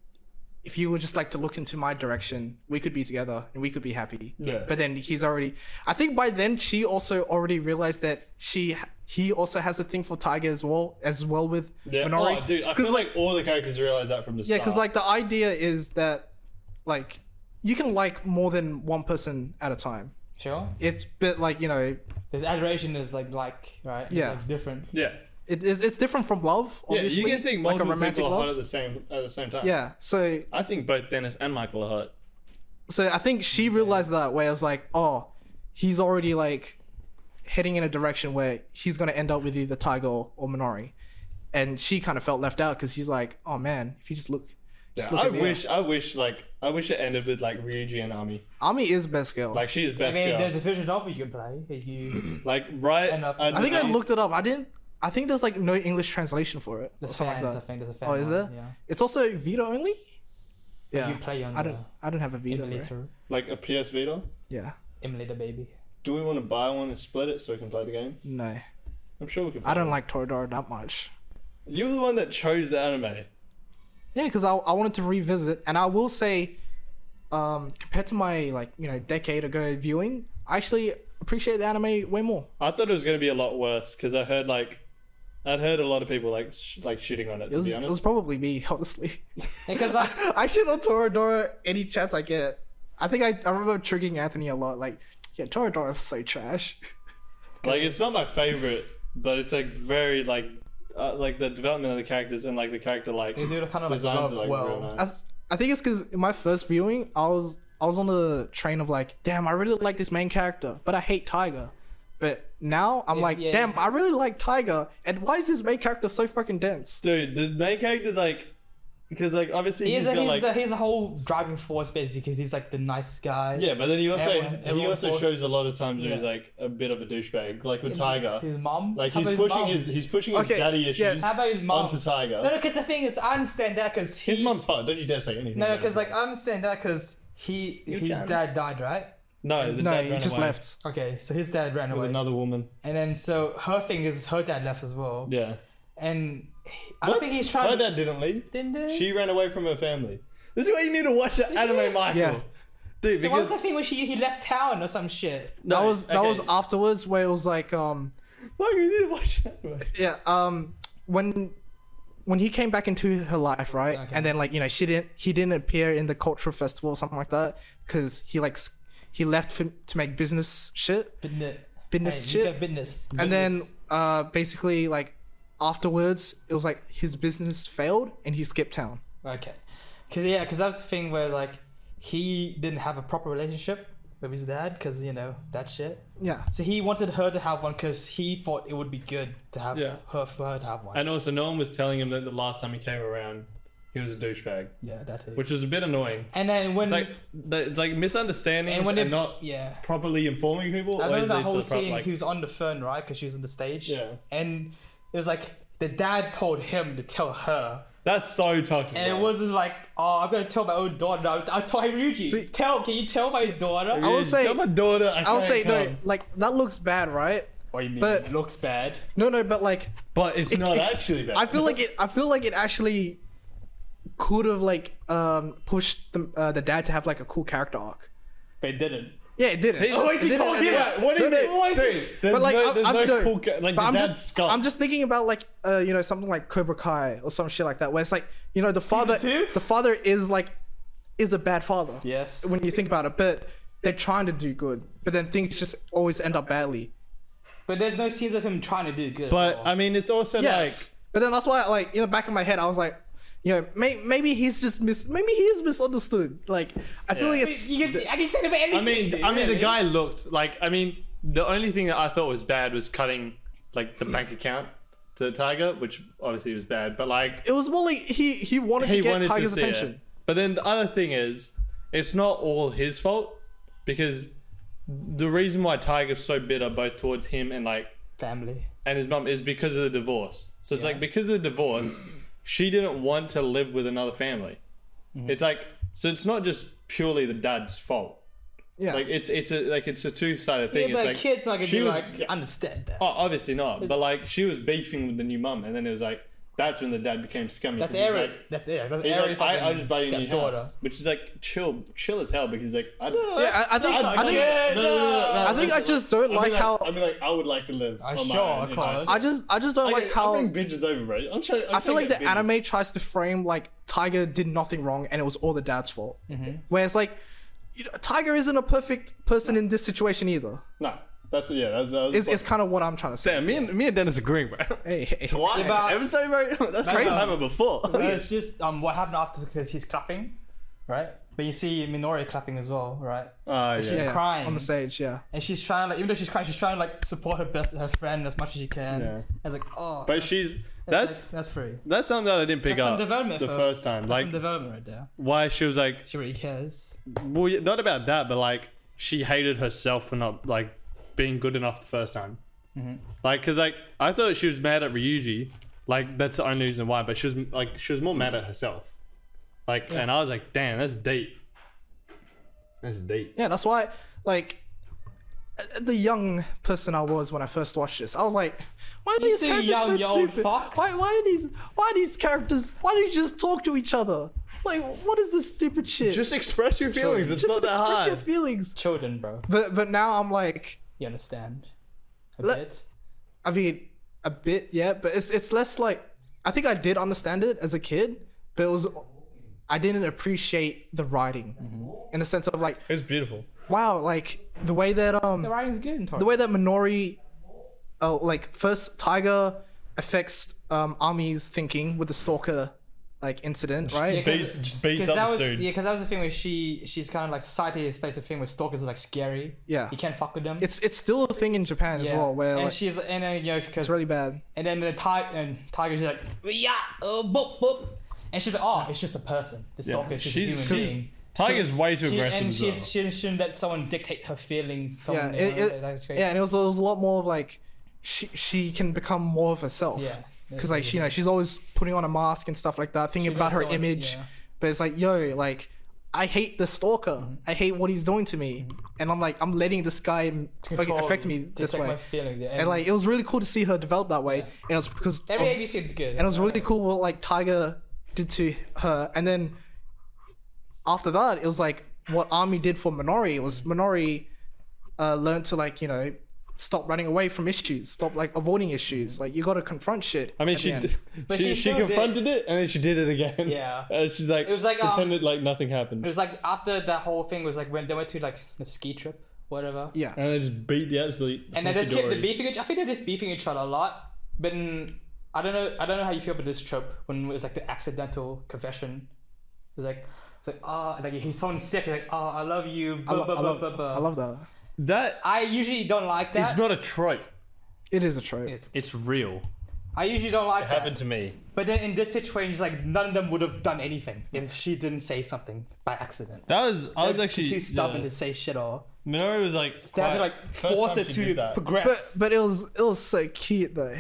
if you would just like to look into my direction, we could be together and we could be happy. Yeah. But then he's already. I think by then she also already realized that she he also has a thing for Tiger as well as well with yeah. Minori. Oh, dude, I 'Cause, feel like, all the characters realize that from the yeah, start. because like the idea is that like you can like more than one person at a time. sure. It's bit like you know There's adoration is like like right. It's, Yeah. like, different. yeah, it, it's, it's different from love. yeah. Obviously, You can think like a multiple romantic people are hot love. at the same at the same time. Yeah, so I think both Dennis and Michael are hot. so I think she realized that where it was like, oh, he's already like heading in a direction where he's gonna end up with either Tiger or, or Minori, and she kind of felt left out because he's like, oh man, if you just look, just Yeah, look I at me. wish, I wish, like, I wish it ended with like Ryuji and Ami. Ami is best girl. Like, she's I best mean, girl. there's a visual novel you can play. If you Like, right? End up- at I think the I end- looked it up. I didn't. I think there's like no English translation for it or there's something fans, like I that. think there's a fan. Oh, is one, there? Yeah. It's also Vita only. Yeah, You play on I don't. the I don't have a Vita. Bro. emulator, like a P S Vita. Yeah, emulator baby. Do we want to buy one and split it so we can play the game? no, I'm sure we can. I don't find like Toradora that much. one. You were the one that chose the anime. Yeah, because I I wanted to revisit, and I will say, um, compared to my like you know decade ago viewing, I actually appreciate the anime way more. I thought it was going to be a lot worse because I heard like, I'd heard a lot of people like sh- like shitting on it. It To was, be it honest, was probably me, honestly. Because like I shit on Toradora any chance I get. I think I, I remember triggering Anthony a lot. Like, yeah, Toradora is so trash. Like, it's not my favorite, but it's like very like, uh, like the development of the characters and like the character like They do kind of like designs love are like well. real nice. I, I think it's because in my first viewing, I was I was on the train of like, damn, I really like this main character, but I hate Tiger. But now I'm Yeah, like, yeah, damn, yeah. I really like Tiger, and why is this main character so fucking dense? Dude, the main character's like, because like obviously He's, he's a, got he's, like the, he's a whole driving force basically because he's like the nice guy. yeah, but then he also Everyone- he everyone also falls- shows a lot of times where he's Yeah. like a bit of a douchebag, like with Tiger. His mom. Like How he's about his pushing mom? his he's pushing his Okay, daddy yeah. issues How about his mom? onto Tiger. No, no, because the thing is, I understand that because he. His mom's fine. Don't you dare say anything. No, about because it. like I understand that because he You his can. dad died, right? no, the No, dad he ran just away left. Okay, so his dad ran with away, another woman. and then so her thing is her dad left as well, Yeah, and he- I What? don't think he's trying. Her to, dad didn't leave. Didn't they? She ran away from her family. This is why you need to watch the anime, Michael. Yeah. Dude, What was because the thing when she he left town or some shit? That No, was that okay. was afterwards where it was like, um, Michael, you need to watch anime. yeah, um, when when he came back into her life, right, Okay. and then like you know she didn't he didn't appear in the cultural festival or something like that because he like s- he left for, to make business shit, Business. business Hey, shit. you got business. And then uh, basically like afterwards it was like his business failed and he skipped town. Okay, because yeah, because that's the thing where like he didn't have a proper relationship with his dad because you know that shit. Yeah. So he wanted her to have one because he thought it would be good to have Yeah. her for her to have one. And also, no one was telling him that the last time he came around, he was a douchebag, yeah, that's it. which was a bit annoying. And then when It's like that- it's like misunderstandings and and, when it, not yeah. properly informing people. I always remember that leads to whole the pro- scene. like- He was on the phone, right? Because she was on the stage. Yeah. And it was like the dad told him to tell her, That's so toxic. and bro. it wasn't like, oh, I'm gonna tell my own daughter. I, I told him, Ryuji, See- tell. Can you tell my daughter? I would say- Tell my daughter. I I would can't say no, come. like that looks bad, right? What do you mean? but- it looks bad. No, no, but like But it's it- not it- actually bad. I feel like it. I feel like it actually could have like um pushed the uh, the dad to have like a cool character arc. But it didn't. Yeah, it didn't. He's- It oh, is he didn't, talking it didn't. about- what do you No, no, mean? What is dude, this? There's but like, no- I'm, there's I'm, no no, cool ca- like but the I'm dad's just, skull. I'm just thinking about like, uh, you know, something like Cobra Kai or some shit like that, where it's like, you know, the father, two? the father is like, is a bad father. Yes. When you think about it, but they're trying to do good, but then things just always end up badly. But there's no scenes of him trying to do good. But or- I mean, it's also Yes. But then that's why, like, you know, back in my head, I was like, you know, may, maybe he's just mis, maybe he is misunderstood. Like, I feel Yeah. like it's. you can, I can say that about like, I everything. mean, dude, I mean, the really. guy looked like. I mean, the only thing that I thought was bad was cutting like the bank account to Tiger, which obviously was bad. But like, It was more like he he wanted he to get wanted Tiger's to see attention. it. But then the other thing is, it's not all his fault because the reason why Tiger's so bitter both towards him and like family. and his mum is because of the divorce. So it's Yeah. like because of the divorce, she didn't want to live with another family. Mm-hmm. It's like so it's not just purely the dad's fault. Yeah. Like it's it's a like it's a two sided Yeah, thing. but it's like kids not gonna she be was- like yeah. understand that. Oh, obviously not. But like she was beefing with the new mum, and then it was like that's when the dad became scummy. That's 'cause he's Eric. like- That's it. That's He's Eric. like, I, I just buy you a new stepdaughter. house, which is like chill, chill as hell because like I don't. yeah, I, I think I think Yeah, No, no, no, no, no, I think I just don't I like mean, how I mean, like I would like to live. Uh, on my sure, own of in course. Iceland. I just I just don't I, like how I bring bitches over, bro. I'm trying. I'm I feel trying like to the get anime bitches. tries to frame like Tiger did nothing wrong and it was all the dad's fault. Mm-hmm. Where it's like, you know, Tiger isn't a perfect person in this situation either. No, that's yeah. That's, that was It's, it's kind of what I'm trying to say. Damn, me and me and Dennis agreeing, bro. Hey, hey. Twice, Yeah, but- episode, bro. That's crazy. crazy. Happened before. But it's just um what happened after because he's clapping, right? But you see Minori clapping as well, right? Oh yeah. She's Yeah, crying. on the stage. Yeah, And she's trying like even though she's crying, she's trying to like support her best her friend as much as she can. Yeah. I was like, oh, But she's that's that's that's free. that's something that I didn't pick That's some up development the for- first time. That's Like some development right there. why she was like, She really cares. well, yeah, not about that, but like she hated herself for not like being good enough the first time. Mm-hmm. Like, cause like I thought she was mad at Ryuji. Like that's the only reason why. But she was like she was more mad at herself. Like, and I was like, damn, that's deep. That's deep. yeah. That's why, like, uh, the young person I was when I first watched this, I was like, why are You these too characters young, so you old stupid? fox. Why why are these why are these characters? Why don't you just talk to each other? Like, what is this stupid shit? Just express your feelings. It's Just not that express hard. your feelings. Children, bro. But but now I'm like, You understand? A Let- bit. I mean, a bit, yeah, but it's it's less like I think I did understand it as a kid, but it was I didn't appreciate the writing in the sense of like, It was beautiful. wow, like the way that um The writing's good in Tori. the way that Minori, oh, like first Tiger affects um Army's thinking with the stalker like incident, right? Yeah, 'cause- Beats, just beats 'Cause up that this was, dude. yeah, because that was the thing where she she's kind of like society is faced a thing where stalkers are like scary. Yeah. You can't fuck with them. It's it's still a thing in Japan as yeah. well, where and like, she's and then you know because it's really bad. and then the tiger and tiger's like yeah uh, boop boop and she's like oh it's just a person the stalker is just a She's- human she's- being. Tiger's way too She, aggressive. and as she's, well. she shouldn't let someone dictate her feelings. Yeah, Someone, it, you know, it- that- that- yeah, and it was, it was a lot more of like she she can become more of herself. yeah. Because like she, you know, she's always putting on a mask and stuff like that, thinking She about lets her someone- image. yeah. But it's like, yo, like I hate the stalker. Mm-hmm. I hate what he's doing to me, and I'm like, I'm letting this guy m- fucking Control- affect me to this affect way. my feelings, yeah. And like it was really cool to see her develop that way. Yeah. And it was because of- every A B C is good. and it was really cool what like Tiger did to her, and then after that, it was like what Army did for Minori. Was Minori uh, learned to like you know stop running away from issues, stop like avoiding issues. Like you got to confront shit. I mean, at she the end. d- But she, she she still did- confronted it and then she did it again. Yeah. And she's like, It was like, um, pretended like nothing happened. It was like after that whole thing was like when they went to like the ski trip, whatever. Yeah. and they just beat the absolute. And they just kept the hunky-dory. beefing each. I think they're just beefing each other a lot. But mm, I don't know. I don't know how you feel about this trope when it was like the accidental confession. It's like it's like oh, like he's someone sick. He's like oh, I love you. I, Blah, lo- blah, I, blah, love, blah, blah. I love that. That I usually don't like that. it's not a trope. It is a trope. It's- It's real. I usually don't like It that. happened to me. But then in this situation, it's like none of them would have done anything if she didn't say something by accident. That was I was They're actually too stubborn yeah. to say shit or Minori was like they have quite- to like first force time it she to did that. progress. But but it was it was so cute though.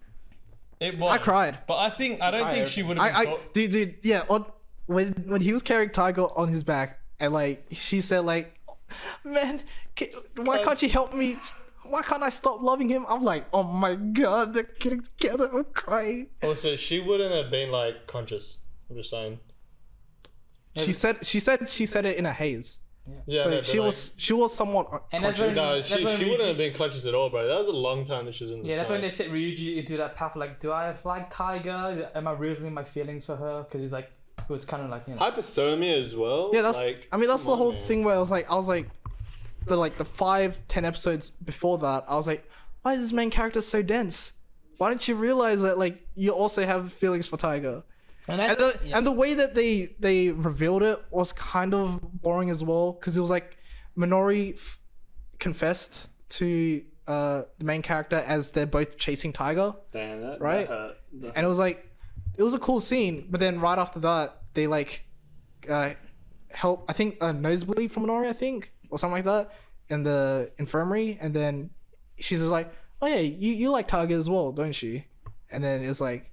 It was. I cried. But I think I don't I- think she would have. I I talk- dude dude yeah on when when he was carrying Tiger on his back and like she said like, man, ca- why can't you help me? Why can't I stop loving him? I'm like, oh my god, they're getting together. I'm crying. Also, she wouldn't have been like conscious. I'm just saying. She said she said she said it in a haze. Yeah, so no, but she like, was she was somewhat And that's conscious. when- No, That's she, when she we- wouldn't have been conscious at all, bro. That was a long time that she was in the Yeah, that's when sky. they set Ryuji into that path. Like, do I like Tiger? Am I revealing my feelings for her? Because he's like, it was kind of like, you know, Hypothermia as well. Yeah, that's. Like, I mean, that's come the on, whole man. thing where I was like, I was like, the like the five, ten episodes before that, I was like, why is this main character so dense? Why don't you realize that like you also have feelings for Tiger? and And that's, the yeah. and the way that they they revealed it was kind of boring as well because it was like Minori f- confessed to uh the main character as they're both chasing Tiger, Damn, that, Right? that hurt. That- and it was like it was a cool scene. But then right after that, they like uh help I think a nosebleed from Minori, I think, or something like that, in the infirmary, and then she's just like, oh yeah, you you like Tiger as well, don't you? And then it's like,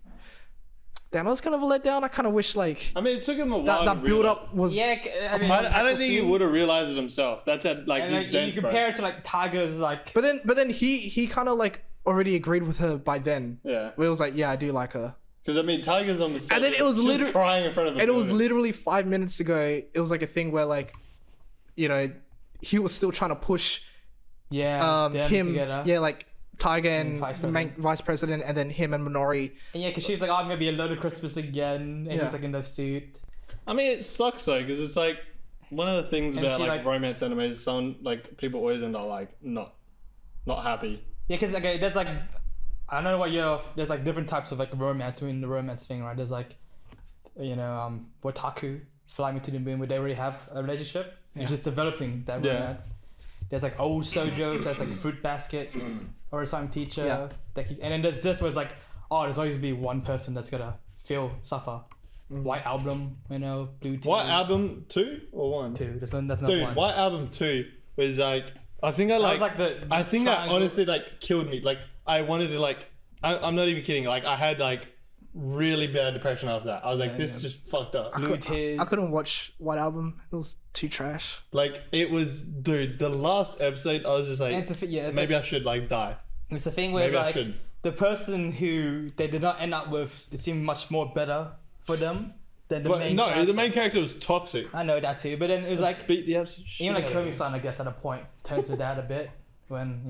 damn, that was kind of a letdown. I kind of wish like I mean, it took him a while. that, to that build realize- up was yeah, c- I mean, I, I don't the think he scene. would have realized it himself. That's at like and his like, dense, you bro. compare it to like Tiger's like, But then, but then he he kind of like already agreed with her by then. Yeah, Where it was like, yeah, I do like her, because I mean, Tiger's on the set. And then it was she's literally- crying in front of him. and it was literally five minutes ago. It was like a thing where like, you know, he was still trying to push yeah, um them him, together. yeah, like Tiger and vice the main president. vice president, and then him and Minori. And yeah, because she's like, oh, I'm gonna be alone at Christmas again, and Yeah. he's like in the suit. I mean, it sucks though, because it's like one of the things And about she, like, like- romance anime is some like people always end up like not, not happy. Yeah, because like there's like, I don't know what you're. There's like different types of like romance in the romance thing, right? There's like, you know, um, Wataku, Fly Me to the Moon, where they already have a relationship. Yeah. It's just developing that Yeah. romance. There's like old Sojo, there's like Fruit Basket, or some teacher. Yeah. That keep, and then there's this was like, oh, there's always be one person that's gonna feel suffer. Mm-hmm. White Album, you know, Blue Tears. White Album two or one? Two. This one, that's not Dude, one. White Album two was like I think I That like, was like the. I think that triangle. honestly like killed me. Like I wanted to like I, I'm not even kidding. Like I had like really bad depression after that. I was like, Yeah, this yeah. is just fucked up. Blue could- Tears. I couldn't watch White Album. It was too trash. Like it was, dude. The last episode, I was just like, And it's a, yeah, it's maybe like, I should like die. it's the thing where Maybe I like should. the person who they did not end up with, it seemed much more better for them than the But main. no, character. the main character was toxic. I know that too, but then it was like Beat the absolute shit. even like out of him. Komi-san, I guess, at a point turns to that a bit when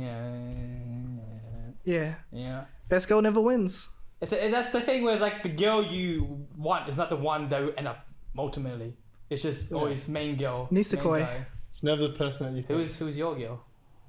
yeah, Yeah, yeah. best girl never wins. It's that's the thing where it's like the girl you want is not the one that will end up ultimately. It's just always main girl. Nisekoi. main guy. It's never the person that you think. Who's who's your girl?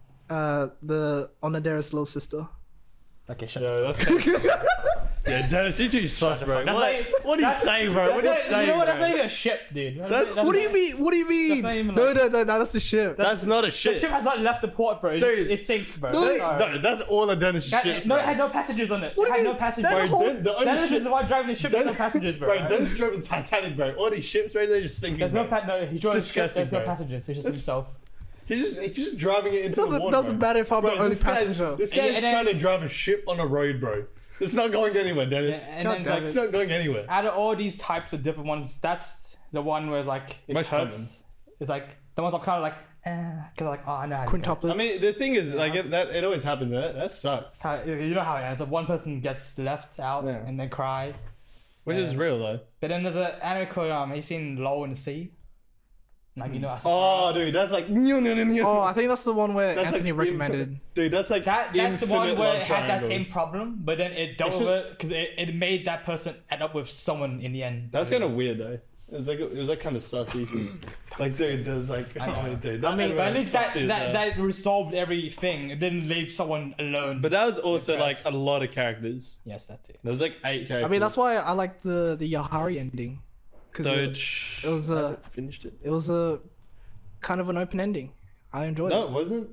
Uh, the Onodera's little sister. Okay, shut Yeah, that's kind of yeah, Dennis, you two suck, bro. That's What, like- what do you that's- say, bro? What do you That's not- say, you know what? That's bro? not even a ship, dude. That's- What do you mean? What do you mean? not even No, like- no, no, no, that's the ship. That's not a The shit. ship has not left the port, bro. It's, Dude. it's synced, bro. No, That's alright. No, that's all the Dennis That- ships, no, bro. it had no passengers on it. What it do had you no mean? passengers. That Bro, whole- The, the only That is ship, the one driving the ship. There's no passengers, bro. Bro, Dennis drove the Titanic, bro. All these ships, bro, they're just sinking. There's no bro. pa- no. He drove the ship. disgusting, There's no bro. passengers. It's just himself. He's just, he's just driving it into Doesn't- the water. doesn't bro. matter if I'm Bro, the only this guy's- passenger. This And- guy's and then- trying to drive a ship on a road, bro. It's not going anywhere, Dennis. Yeah, and God then damn like, It's not going anywhere. out of all these types of different ones, that's the one where it's like it Most hurts. common. It's like the ones I'm kind of like, eh, cause like, oh, I know. how this goes. Quintuplets. I mean, the thing is, like, it, that it always happens. That that sucks. How, you know how it ends. Like one person gets left out Yeah. and they cry. Which is Yeah. real though. But then there's an anime called um, have you seen Low in the Sea? Like you know, I Oh, dude, that's like no, no, no, no. Oh, I think that's the one where That's Anthony like recommended. Infinite, dude, that's like that that's the one infinite where love it had that same triangles. problem, but then it dealt with Actually- it because it, it made that person end up with someone in the end. That's kind of weird though. It was like it was like kind of sussy. Like dude, there's like I know. oh, dude. I mean, anime But at is least that, sussy as that, hell. that resolved everything. It didn't leave someone alone. But that was also like Depressed. a lot of characters. yes, that too. There was like eight characters. I mean, that's why I like the the Yahari ending, because Dude, it, shh, it was I a haven't finished it. it was a kind of an open ending. I enjoyed No, it. it wasn't.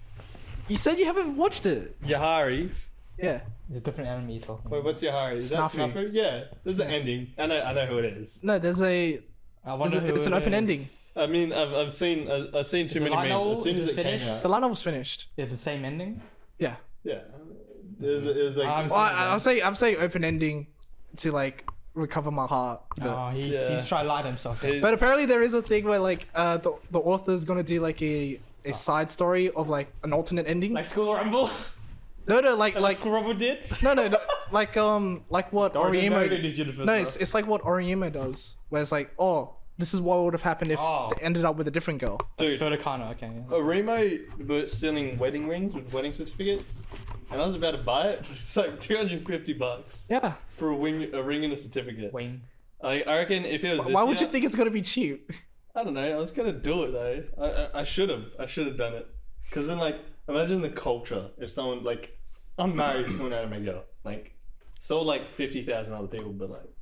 You said you haven't watched it. Yahari. Yeah. It's a different anime you're talking Wait, about. what's Yahari? Is that Snafu. Snafu? Yeah, there's an ending. I know, I know who it is. No, there's a I wonder it's, who it's an it open is. ending. I mean, I've, I've seen I've, I've seen too Is it many light memes. novel? As soon Is as it it came finished? out. The line was finished. It's the same ending. Yeah. Yeah, it was, it was like I'm Well, I, Yeah. I'm saying I'm saying open ending to like recover my heart. But, Oh, he's, Yeah. he's trying to lie to himself. it- but apparently there is a thing where like uh the, the author's gonna do like a a side story of like an alternate ending. Like School Rumble? no, no, like Like like School Rumble did? no, no, no, like um like what Origin Oriyama. in his universe, No, bro. it's, it's like what Oriyama does, where it's like, oh, this is what would have happened if Oh. they ended up with a different girl. dude, Fotokana, okay. Yeah. Orimo were stealing wedding rings with wedding certificates, and I was about to buy it. It's like two hundred fifty bucks Yeah. for a, wing, a ring and a certificate. Wayne. I, I reckon if it was. Why this would you year- think it's gonna be cheap? I don't know. I was gonna do it though. I I, I should have. I should have done it. Cause then like imagine the culture if someone like I'm married to an anime girl like so like fifty thousand other people, but like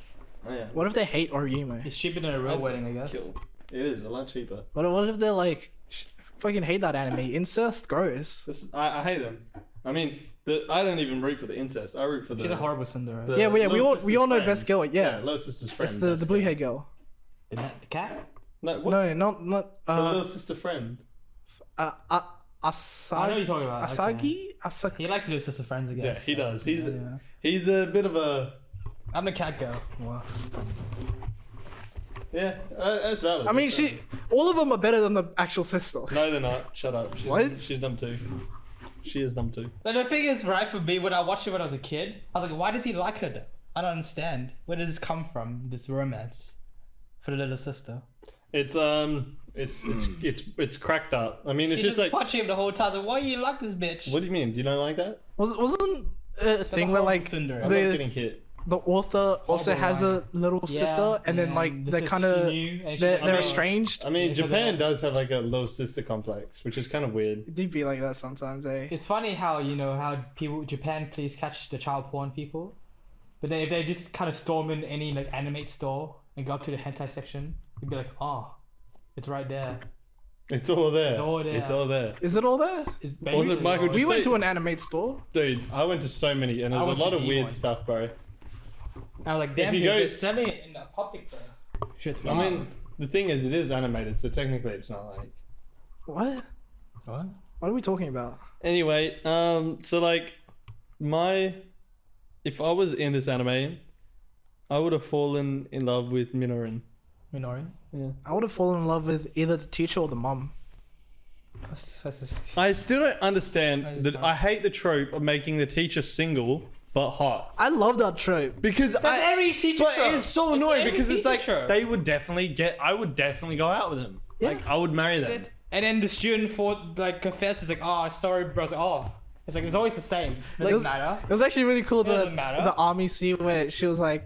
oh yeah, What if they hate Oriyama? It's cheaper than a real I'd wedding, I guess. kill. It is a lot cheaper. What, what if they're like, sh- fucking hate that anime? Incest? Gross. This is, I I hate them. I mean the I don't even root for the incest. I root for the. She's a horrible Cinderella. the Yeah, well, yeah, we little all sister's we all know friend. best girl. Yeah, little sister's friend. it's the best the blue girl. hair girl. The, the cat? No, what? No, not not the uh, little sister friend. uh, uh I know Asagi. what you're talking about. okay. Asagi. Asagi. He likes to do sister friends, I Yeah, guess. he does. He's Yeah. he's a bit of a I'm the cat girl. Wow. yeah. Uh, that's valid. I mean, That's she. All of them are better than the actual sister. No, they're not. Shut up. She's, What? She's dumb too. She is dumb too. But the thing is, right, for me, when I watched it when I was a kid, I was like, why does he like her though? I don't understand. Where does this come from, this romance for the little sister? It's um, it's it's it's it's cracked up. I mean, it's She's just just like, punching him the whole time. Like, why you like this bitch? what do you mean? Do you not like that? Was wasn't a thing where horrible like Cinderella. I'm not the getting hit. the author also Horrible has a little Yeah, sister, and then and like the they're sister kind of knew, and she's they're, like, they're "Oh." estranged. I mean, Yeah, 'cause of Japan that. does have like a little sister complex, which is kind of weird. It do be like that sometimes, eh? It's funny how you know how people Japan please catch the child porn people, but they they just kind of storm in any like animate store and go up to the hentai section. You'd be like, oh, it's right there. It's all there. It's all there. It's all there. Is it all there? It's Was it basically Michael all- We Just went say- to an animate store. Dude, I went to so many, and I there's a went to lot of the weird one. stuff, bro. I was like, damn, you dude, go- they're selling it in the public, bro. Shit's I mean, the thing is, it is animated, so technically, it's not like. What? what? What are we talking about? Anyway, um, so like, my, if I was in this anime, I would have fallen in love with Minorin. Minori? Yeah. I would have fallen in love with either the teacher or the mom. What's, what's this? I still don't understand That is that. fine. I hate the trope of making the teacher single but hot. I love that trope. Because That's I, every teacher but trope. it's so It's annoying every because it's teacher like trope. they would definitely get. I would definitely go out with them. Yeah. Like I would marry them. And then the student for like confesses like, oh, sorry, bro. It's like, oh, it's like it's always the same. It It doesn't was, matter. it was actually really cool. It The doesn't matter. the army scene where she was like,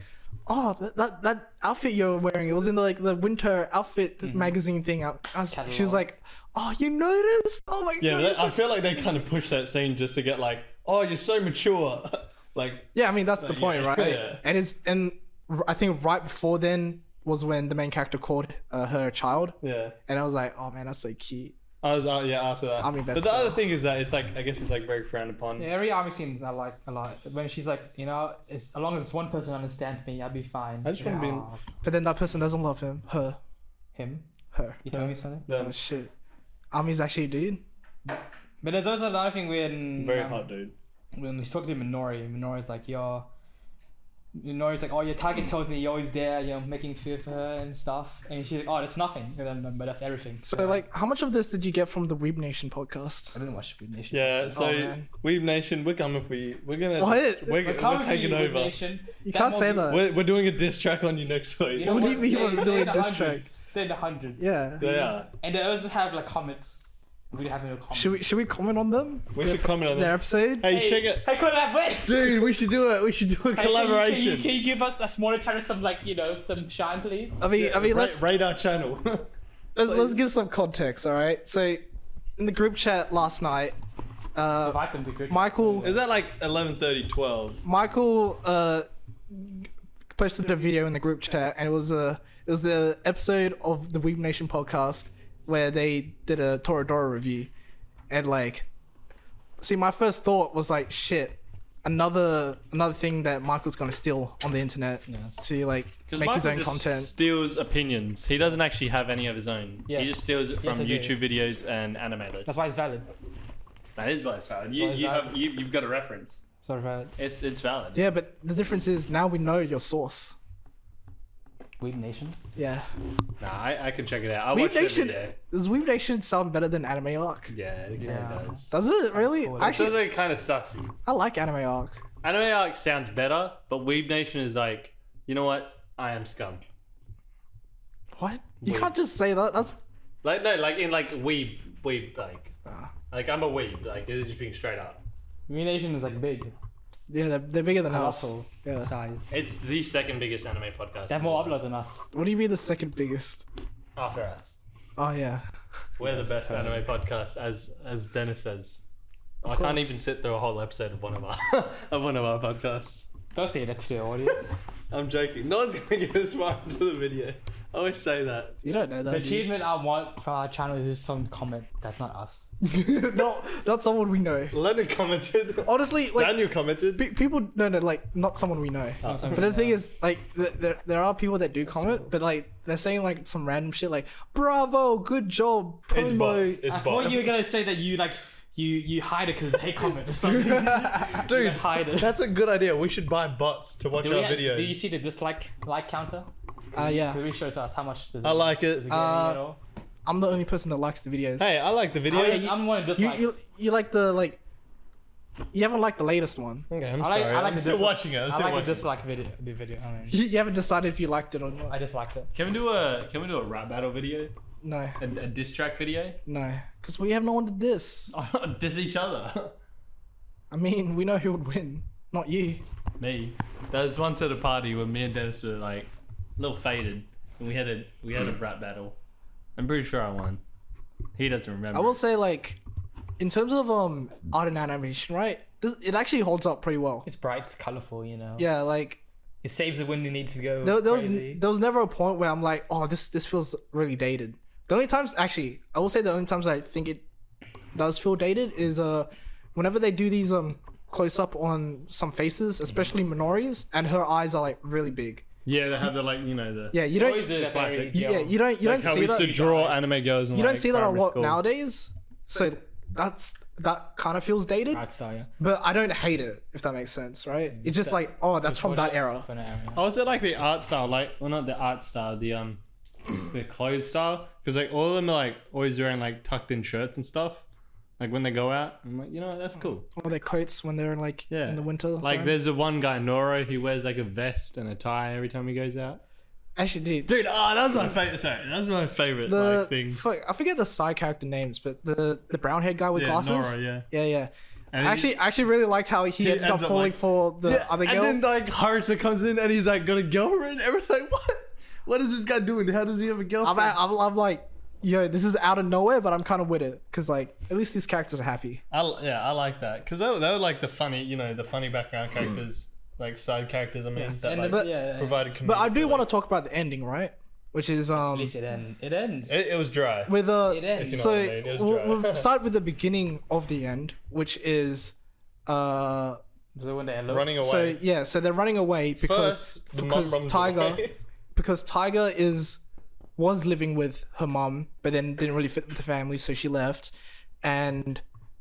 oh, that, that that outfit you're wearing, it was in the, like the winter outfit magazine thing. I, I was, she was Catalog. like, oh, you noticed? Oh my Yeah, god. that, I feel like they kind of push that scene just to get like, oh, you're so mature. Like, Yeah, I mean that's the Like, point, yeah, right? yeah. And it's and r- I think right before then was when the main character called uh, her a child, yeah. and I was like, oh man, that's so cute. I was, uh, yeah, after that. I mean, but that's the other cool. thing is that it's like, I guess it's like very frowned upon. Yeah, every army scenes I like a lot. When she's like, you know, it's, as long as one person understands me, I'll be fine. I just want to be. Aw, But then that person doesn't love him, her, him. her. You telling me something? Them. Oh shit, Army's actually a dude. But there's also another thing when Very um, hot dude. when we talked to Minori, Minori's like, yo, Minori's like, oh, your target tells me you're always there, you know, making fear for her and stuff. And she's like, oh, that's nothing. And then, but that's everything. So like, how much of this did you get from the Weeb Nation podcast? I didn't watch Weeb Nation. Yeah, so Oh, man. Weeb Nation, we're coming for you. We're gonna. What? We're, we're, Coming for taking you, Weeb over. Nation. You That can't say movie- that. We're, we're doing a diss track on you next week. You know What do you mean They- we're they're doing in the diss hundreds. They're in the hundreds. Yeah. They are. And they also have like comments. We have no comments. Should we should we comment on them? We should comment on Their that. episode? Hey, check it. Hey, collaborate. Dude, we should do it. We should do a Hey, can you- collaboration. Can you, can you give us a smaller channel some like you know some shine, please? I mean, I mean, Ra- let's rate our channel. let's, let's give some context. All right. So, in the group chat last night, uh, Invite them to group. Michael Is that like eleven thirty, twelve? Michael uh posted a video in the group chat, and it was a it was the episode of the Weeb Nation podcast where they did a Toradora review, and like, see, my first thought was like, shit, another another thing that Michael's gonna steal on the internet Yes. to like Because make his Michael own just content. steals opinions. He doesn't actually have any of his own. He Yes. just steals it Yes, from I do. YouTube videos and animators. That's why it's valid. That is why it's valid. You, why it's you valid. have you, you've got a reference. Sorry, valid. It's it's valid. Yeah, but the difference is now we know your source. Weeb Nation. Yeah. Nah, I, I can check it out. I Weeb watched Nation it every day. does Weeb Nation sound better than Anime Arc? Yeah, it yeah. Yeah. it does. Does it really? cool. It's Actually, also kind of sussy. I like Anime Arc. Anime Arc sounds better, but Weeb Nation is like, you know what? I am scum. What? You Weeb. can't just say that. That's Like no, like in like weeb, weeb, like, Ah. like I'm a weeb. Like it's just being straight up. Weeb Nation is like big. yeah, they're, they're bigger than us. Colossal Yeah. size. It's the second biggest anime podcast. They have more uploads than us. What do you mean the second biggest? after us. Oh yeah. We're the best anime podcast, as as Dennis says. I Of can't course. even sit through a whole episode of one of our of one of our podcasts. Don't say that to the audience. I'm joking. No one's gonna get this far into the video. I always say that. You don't know The that. do you? achievement I want for our channel is just some comment that's not us. no, not someone we know. Leonard commented. Honestly, like Daniel commented. pe- people, no, no, like not someone we know. Not someone But the we thing know. is, like, th- there there are people that do comment, but like they're saying like some random shit, like "Bravo, good job, It's promo." bots. It's I thought bots. you were gonna say that you like you you hide it because it's a hate comment or something. Dude, You hide it. that's a good idea. We should buy bots to watch Do, we our ha- videos. do you see the dislike like counter? Uh, yeah, Could we show it to us? How much does it? I like Does it. it get Uh, at all? I'm the only person that likes the videos. Hey, I like the Oh, videos. yeah, I'm one of you, dislikes. you you like the like. You haven't liked the latest one. Okay, I'm I like- sorry. I like I'm the still dislike- watching it. I'm I still like the watching dislike video. The video. I mean, You, you haven't decided if you liked it or not. I disliked it. Can we do a can we do a rap battle video? No, A, a diss track video? no, because we have no one to diss. Diss each other. I mean, we know who would win, not you. Me. There was once at a party where me and Dennis were like a little faded, and we had a we had a rap battle. I'm pretty sure I won. He doesn't remember. I will say, like, in terms of um art and animation, right? This, it actually holds up pretty well. It's bright, it's colorful. You know. Yeah, like It saves it when it needs to go there, there was crazy. there was never a point where I'm like, oh, this this feels really dated. The only times, actually, I will say the only times I think it does feel dated is uh whenever they do these um close up on some faces, especially Minori's, and her eyes are like really big. Yeah, they have the like you know the Yeah, you Always don't. do that classic. very Yeah, girl. you don't. You like don't how see we that. used to draw anime girls. In, You don't like, see that a primary lot school. nowadays. So that's that kind of feels dated. Art style, yeah. But I don't hate it, if that makes sense, right? It's just like, oh, that's from that era. From that era. I also like the art style, like well not the art style, the um the clothes style, because like all of them are like always wearing like tucked in shirts and stuff. Like when they go out, I'm like, you know what, that's cool. Or their coats when they're like Yeah, in the winter. Like zone. there's a one guy Noro, he wears like a vest and a tie every time he goes out. Actually, dude. Dude, oh, that's my favorite. Sorry, that's my favorite the like thing. fuck, I forget the side character names, but the the brown haired guy with Yeah, glasses. Nora, yeah. yeah, yeah. And I actually, I actually really liked how he, He ended up ends up, falling like- for the yeah, other and girl. then like Haruto comes in and he's like got a girlfriend. Everyone's like, what? What is this guy doing? How does he have a I'm, girlfriend? I'm, I'm like, yo, this is out of nowhere, but I'm kind of with it because like at least these characters are happy. I, yeah, I like that because they, were- they were like the funny, you know, the funny background characters, like side characters. I mean, that And like, the- yeah, yeah. provided. But I do comedic want to talk about the ending, right? Which is At um least it ends. It ends. It, it was dry. with uh It ends. If you know so what I mean, it was we'll, dry. we'll start with the beginning of the end, which is uh So when they elope. Running away. so yeah, so they're running away because First, the mum because runs Tiger away. because Tiger is was living with her mum, but then didn't really fit with the family, so she left, and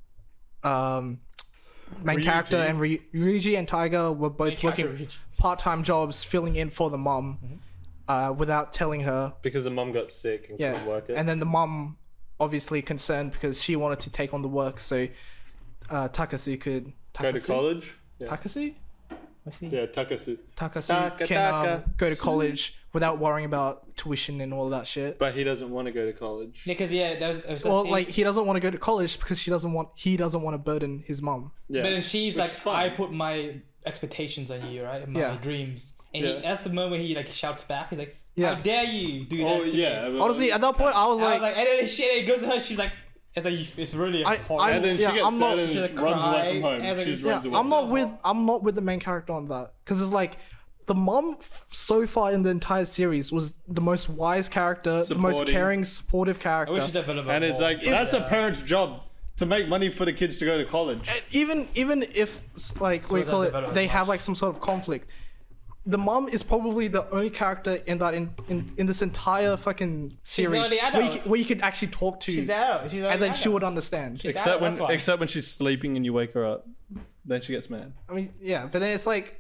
um main Ryuji. character and Ry- Ryuji and Tiger were both character working Ryuji. part-time jobs filling in for the mum uh without telling her. Because the mum got sick and Yeah, couldn't work it. and then the mum obviously concerned because she wanted to take on the work, so uh Takasu could Go to Takasu? college. Yeah, Takasu What's he? yeah Takasu. Takasu Taka, can taka. um, go to college without worrying about tuition and all that shit. But he doesn't want to go to college. Because yeah, there was, there was that Well, scene- like he doesn't want to go to college because she doesn't want he doesn't want to burden his mum. Yeah. But then she's Which like, is fine. I put my expectations on you, right? My Yeah. dreams. And Yeah. he, that's the moment he like shouts back. He's like, Yeah. how dare you do that Oh to yeah. me? but- Honestly, at that point, I was I was like, like, and then shit, it goes to her. She's like, it's like it's really I- horrible. I- and then yeah, she gets I'm not- sad and she's just like runs away crying, from home. and then She it's- just yeah, runs away. I'm from not home. with I'm not with the main character on that because it's like the mom f- so far in the entire series was the most wise character, the most Supporting. caring, supportive I character. wish she developed And it's more. like that's a parent's job to make money for the kids to go to college. And even even if s- like what do you that call it, development they much. have like some sort of conflict. The mom is probably the only character in that in in, in this entire fucking series already where you, adult. c- where you could actually talk to, She's out. She's and then she would understand. She's Except out, when, that's why. except when she's sleeping and you wake her up, then she gets mad. I mean, yeah, but then it's like,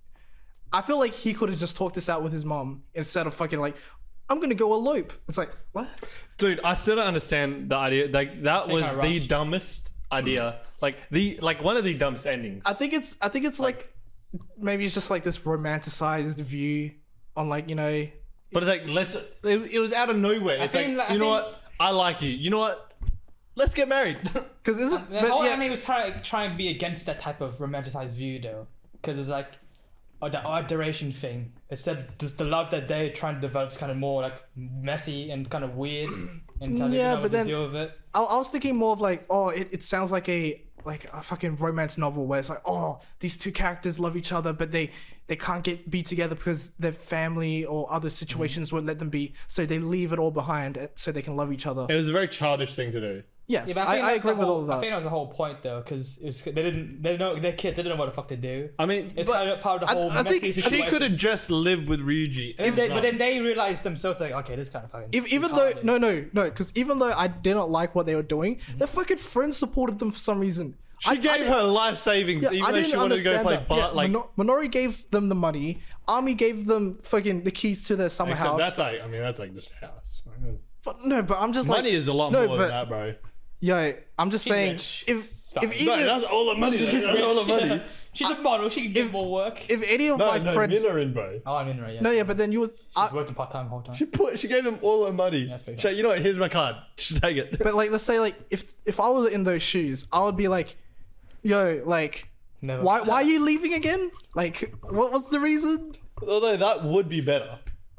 I feel like he could have just talked this out with his mom instead of fucking like, I'm gonna go elope. It's like, what? Dude, I still don't understand the idea. Like that think was I the rushed. dumbest idea. Like the like one of the dumbest endings. I think it's, I think it's like, maybe it's just like this romanticized view on like you know, But it's like let's. It, it was out of nowhere. It's like think- I you know think- what? I like you. You know what? Let's get married. because isn't, The but whole yeah, anime was trying trying to be against that type of romanticized view though, because it's like, oh, the art duration thing. Instead, just the love that they're trying to develop is kind of more like messy and kind of weird, and kind of Yeah, yeah, but but then- deal with it. I, I was thinking more of like, oh, it, it sounds like a like a fucking romance novel where it's like, oh, these two characters love each other, but they they can't get be together because their family or other situations won't let them be, so they leave it all behind uh, so they can love each other. It was a very childish thing to do. Yes, Yeah, but I, think I that's agree the with whole, all of I that. think that was the whole point though, because it was they didn't they know they're kids, they didn't know what the fuck to do. I mean, It's but kind of part of the I- whole I think messy she She situation. could have just lived with Ryuji. If they, but then they realized themselves like, okay, this kind of fucking. If, even we though can't no no no, because even though I didn't like what they were doing, their fucking friends supported them for some reason. She I, gave I didn't- her life savings, Yeah, even I though didn't she wanted to go understand play that. bar. Yeah, like, Mino- Minori gave them the money. Army gave them fucking the keys to their summer except house. that's like, I mean, that's like just a house. But no, but I'm just money like, is a lot no, more but- than that, bro. yo, I'm just She's saying, rich. if Stop. if No, either that's all the money. That's all the money. She's a model. She can get more work. if any of No, my no, friends, Minarin, bro. Oh, I'm in right. Yeah. no, yeah, but then you would, She's I, working part time the whole time. She put. She gave them all her money. that's pretty She's like, you know what? Here's my card. Just take it. but like let's say like if if I was in those shoes, I would be like, yo, like, Never. why why are you leaving again? Like, what what's the reason? Although that would be better.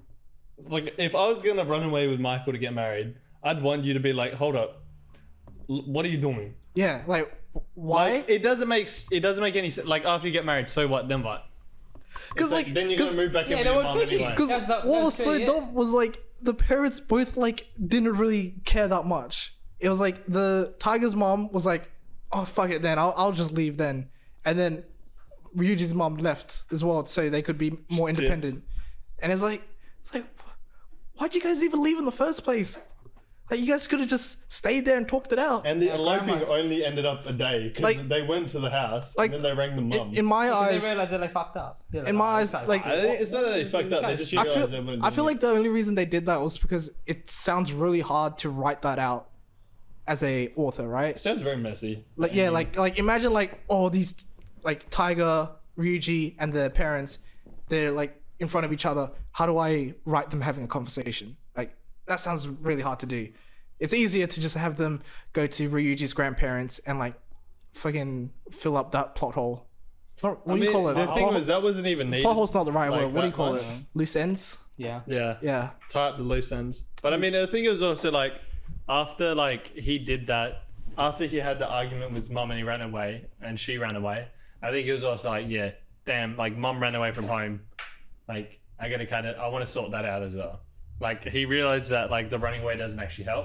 Like if I was gonna run away with Michael to get married, I'd want you to be like, hold up, L- what are you doing? Yeah, like, why? Like, it doesn't make s- it doesn't make any sense. Like after you get married, so what? Then what? Because like, then you're gonna move back in Yeah, with no your one mom thinking. anyway. Because That's not- what was that's so it, yeah. dumb was like the parents both like didn't really care that much. It was like the Tiger's mom was like, "Oh fuck it, then I'll I'll just leave then," and then Ryuji's mom left as well, so they could be more independent. And it's like, it's like, why'd you guys even leave in the first place? Like you guys could have just stayed there and talked it out. And the Yeah, eloping grandma's- only ended up a day because Like- they went to the house like, and then they rang the mum. in, in my They eyes, realized that they fucked up. They're like, in my "Oh, eyes, this guy's like- I think it's not that they fucked up. They just I realized they feel weren't I doing feel it. like the only reason they did that was because it sounds really hard to write that out as a author, right? It sounds very messy. Like yeah, like like imagine like oh these like Tiger, Ryuji, and their parents, they're like in front of each other. How do I write them having a conversation? Like that sounds really hard to do. It's easier to just have them go to Ryuji's grandparents and like fucking fill up that plot hole. Not, what I do you mean, call it? the plot, thing hole- was that wasn't even needed. plot hole's not the right like word. What do you that call much. it? Loose ends. Yeah. Yeah. Yeah. Tie up the loose ends. But I mean, I think it was also like after like he did that, after he had the argument with his mum and he ran away and she ran away. I think it was also like, yeah, damn, like mum ran away from home. Like I gotta kind of, I want to sort that out as well. Like he realized that like the running away doesn't actually help.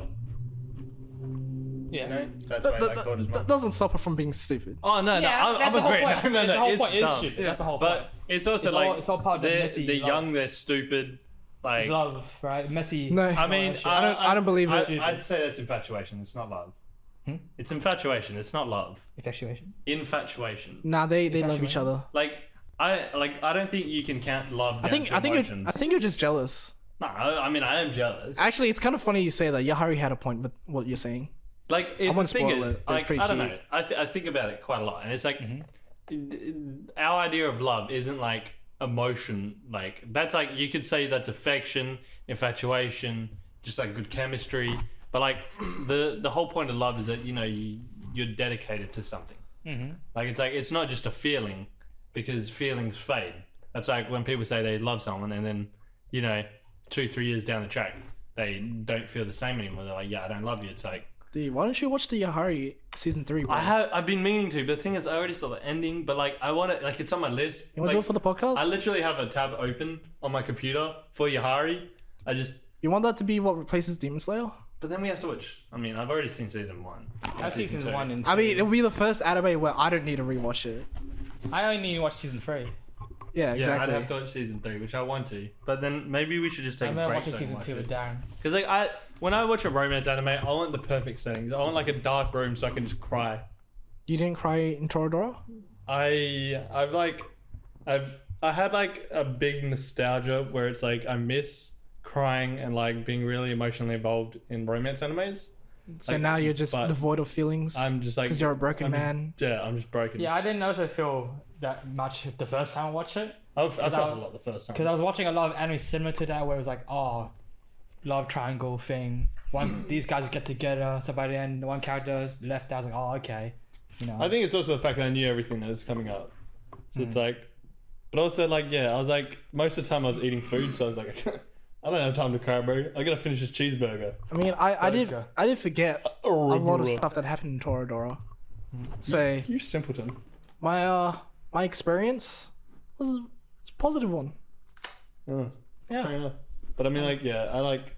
Yeah. You know, that's That, why that, like called his that, mum. that doesn't stop her from being stupid. Oh no, no, Yeah, I, that's I'm the whole agreeing. point. No, no, It's no, the whole it's point. It's dumb. stupid. That's the whole But point. it's also It's like all- it's all part of the they're, messy they're love. young, they're stupid. Like It's love, right? Messy. No. I mean, shit. I don't- I don't believe it. I, I'd say that's infatuation. It's not love. Hmm? It's infatuation. It's not love. Infatuation. Infatuation. Nah, they they love each Infatuation. other. Like I like. I don't think you can count love. Down I think to I think you're, emotions. I think you're just jealous. No, I I mean I am jealous. Actually, it's kind of funny you say that. Yahari had a point with what you're saying. Like it, the won't thing spoil is, it, but it's like, pretty I don't cute. know. I th- I think about it quite a lot, and it's like Mm-hmm. our idea of love isn't like emotion. Like that's like you could say that's affection, infatuation, just like good chemistry. But like the the whole point of love is that you know you you're dedicated to something. Mm-hmm. Like it's like it's not just a feeling, because feelings fade. That's like when people say they love someone and then you know two three years down the track they don't feel the same anymore. They're like, yeah, I don't love you. It's like Dude, why don't you watch the Yahari season three? Bro? I have I've been meaning to, but the thing is I already saw the ending. But like I want it, like it's on my list. you want to Like, do it for the podcast? I literally have a tab open on my computer for Yahari. I just you want that to be what replaces Demon Slayer? but then we have to watch. I mean, I've already seen season one. I've seen season two. one and I mean, two. it'll be the first anime where I don't need to rewatch it. I only need to watch season three. Yeah, Yeah, exactly. I'd have to watch season three, which I want to. But then maybe we should just take I'm a gonna break. watch so I can season watch two it. with Darren. Because like I, when I watch a romance anime, I want the perfect settings. I want like a dark room so I can just cry. You didn't cry in Toradora? I, I've like, I've, I had like a big nostalgia where it's like I miss crying and like being really emotionally involved in romance animes. So Like, now you're just but devoid of feelings I'm just like because you're a broken I'm- man. Yeah, I'm just broken. Yeah, I didn't also feel that much the first time I watched it. I've, I felt I- a lot the first time. Because I was watching a lot of anime similar to that where it was like, oh, love triangle thing. One, these guys get together. So by the end, one character is left. I was like, oh, okay. You know. I think it's also the fact that I knew everything that was coming up. So it's like, but also like, yeah, I was like, most of the time I was eating food, so I was like, I don't have time to cry, bro. I gotta finish this cheeseburger. I mean, I, I did Okay. I did forget a lot of stuff that happened in Toradora. So You simpleton. my uh my experience was a, it's a positive one. Oh, Yeah. fair enough. But I mean, like, yeah, I like.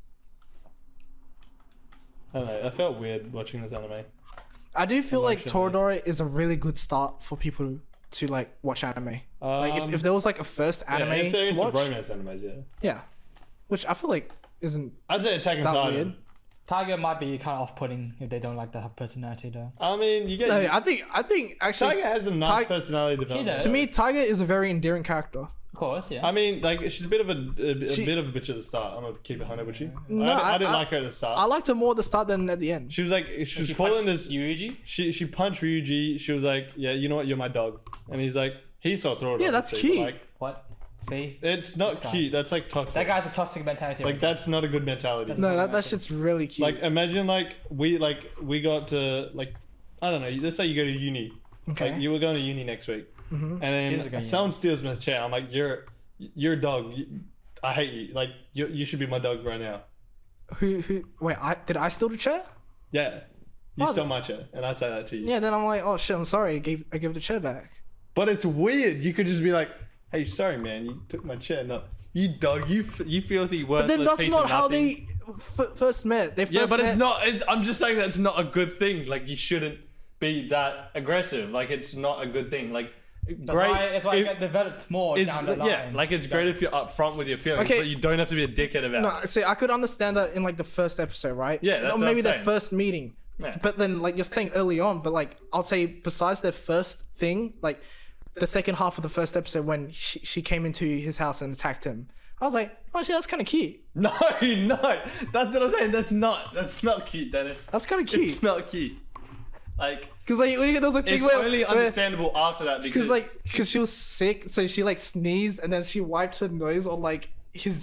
I don't know. I felt weird watching this anime. I do feel like Emotionally. Toradora is a really good start for people to like watch anime. Like if, Um, if there was like a first anime yeah, if they're to into watch, romance animes, yeah. yeah, which I feel like isn't I'd say Attack on that Titan. weird. Tiger might be kind of off-putting if they don't like the personality though. I mean, you get. No, I think I think actually Tiger has a nice Tig- personality development. does. to me Tiger is a very endearing character. Of course, yeah. I mean, like she's a bit of a, a, a She- bit of a bitch at the start. I'm gonna keep it one hundred with you. No, I, I, I- didn't I- like her at the start. I liked her more at the start than at the end. she was like, she was She calling punched this. Yuji. She she punched Ryuji. She was like, yeah, you know what, you're my dog. And he's like, he saw through it. Yeah, that's obviously, but, cute. Like, What? See, it's not guy. cute. That's like toxic. that guy's a toxic mentality. like that's not a good mentality. No, that, that shit's really cute. Like imagine like we like we got to like I don't know. Let's say you go to uni. okay. Like you were going to uni next week, Mhm. and He is then going someone steals my chair. I'm like, you're you're a dog. You- I hate you. Like you you should be my dog right now. Who who? Wait, I did I steal the chair? Yeah, you Oh, stole my chair, and I say that to you. Yeah. Then I'm like, oh shit, I'm sorry. I gave I gave the chair back. But it's weird. You could just be like, hey, sorry, man, you took my chair. No, you dog. You f- you filthy But worthless then that's piece not of how nothing. they f- first met. They first Yeah, but it's met- not. It's, I'm just saying that's not a good thing. Like you shouldn't be that aggressive. Like it's not a good thing. Like That's great. why, that's why if- you get developed more it's down the line. yeah, like it's great if you're upfront with your feelings, Okay. but you don't have to be a dickhead about No, it. see, I could understand that in like the first episode, right? Yeah, that's or what maybe I'm their saying. first meeting. Yeah. But then, like you're saying early on, but like I'll say, besides their first thing, like the second half of the first episode when she, she came into his house and attacked him, I was like, oh shit, that's kind of cute. No, no, that's what I'm saying. That's not. That's not cute, Dennis. That's kind of cute. It's not cute. Like Because like when you- there was a thing it's where, only where understandable after that because because like because she was sick, so she like sneezed and then she wiped her nose on like his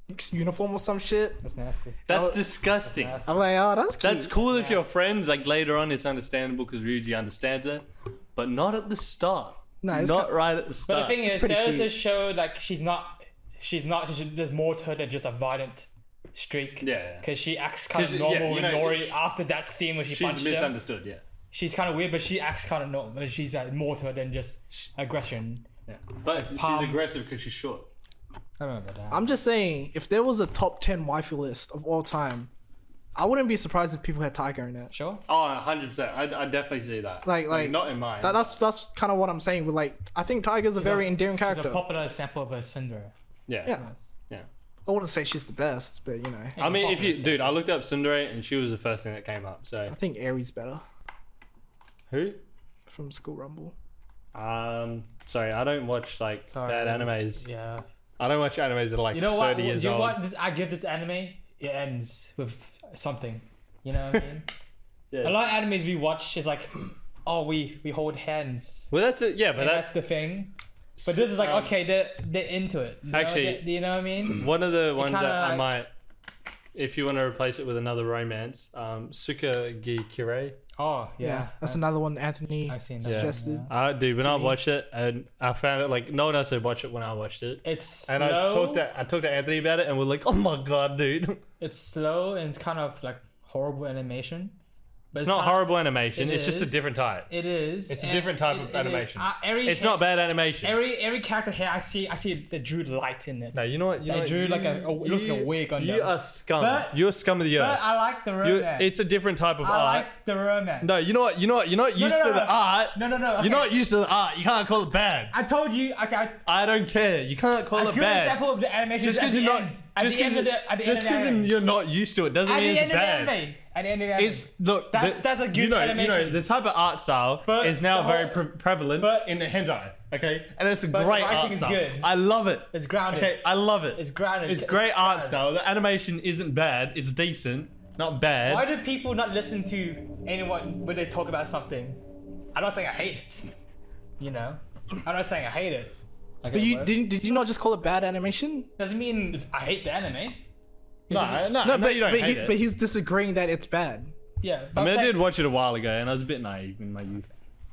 uniform or some shit. That's nasty. That's Oh, disgusting. That's nasty. I'm like, oh, that's cute. That's cool if you're friends. Like later on, it's understandable because Ryuji understands it, but not at the start. No, it's not ki- right at the But start. the thing is, pretty there's cute. a show like she's not, she's not. She, there's more to her than just a violent streak. Yeah, yeah. Because she acts kind of 'Cause, normal yeah, you with know, Nori she- after that scene where she she's punched him. misunderstood. Yeah, She's kind of weird, but she acts kind of normal. She's like more to her than just aggression. yeah. But Palm. she's aggressive because she's short. I don't know about that. I'm just saying, if there was a top ten waifu list of all time, I wouldn't be surprised if people had Tiger in it. Sure. Oh, one hundred percent. I I definitely see that. Like- like- not in mine. That, that's that's kind of what I'm saying. With like, I think Tiger's a very endearing It's a character. popular example of a Cinderella. yeah. Yeah. Yes. I wouldn't say she's the best, but you know, I mean, if you, Popular dude, I looked up Tsundere and she was the first thing that came up. So I think Aries better who? from School Rumble. Um, sorry, I don't watch like Sorry. bad animes. Yeah. I don't watch animes that are like You know what? thirty years you know old. what? This, I give this anime. It ends with something. You know what I mean? Yeah. A lot of animes we watch is like, oh, we we hold hands. Well, that's it. Yeah, but And that's that's the thing. But this is like, um, okay, they're they're into it. You know? Actually- They- you know what I mean? one of the ones that kinda I like- might, if you want to replace it with another romance, um, Suka Gi Kirei. Oh Yeah, yeah, that's I- another one Anthony I've seen that. suggested. Yeah. Uh, dude, when To I me. watched it, and I found it like no one else had watched it when I watched it, It's and slow. I talked to I talked to Anthony about it, and we're like, oh my god, dude, It's slow and it's kind of like horrible animation. But it's not kind of- horrible animation. it It's just a is. different type. It is. It's a and different type it- of it is- animation. uh, every It's cha- not bad animation. Every every character here, I see I see they drew light in it. No, you know what? You They know what? drew You- like a- a- it looks like a you- wig on You them. are scum. But- You're scum of the But earth. I like the You, romance. it's a different type of I art. like the romance. No, you know what? You know what? You're not used no, to no, the no. art. No, no, no. Okay. You're not used to the art. You can't call it bad. I told you. Okay, I, I don't care. You can't call a it good bad. example of the animation Just is at because the you're not, end. At just the end because of the, at the just end of the anime. you're not used to it doesn't At mean the it's end of the bad. anime. At the end of the anime. It's look. That's- the- that's a good you know, animation. You know, the type of art style But is now the very whole- pre- prevalent but- in the hentai. Okay, and it's a But the great writing art is style. good. I love it. It's grounded. Okay, I love it. It's grounded. It's great art grounded. style. The animation isn't bad. It's decent, not bad. Why do people not listen to anyone when they talk about something? I'm not saying I hate it. You know, I'm not saying I hate it. Okay, But you what? didn't? Did you not just call it bad animation? Doesn't mean it's, I hate the anime. No, no, No, no, but you don't but, hate he's, it. but he's disagreeing that it's bad. Yeah, I mean, I did watch it a while ago, and I was a bit naive in my youth.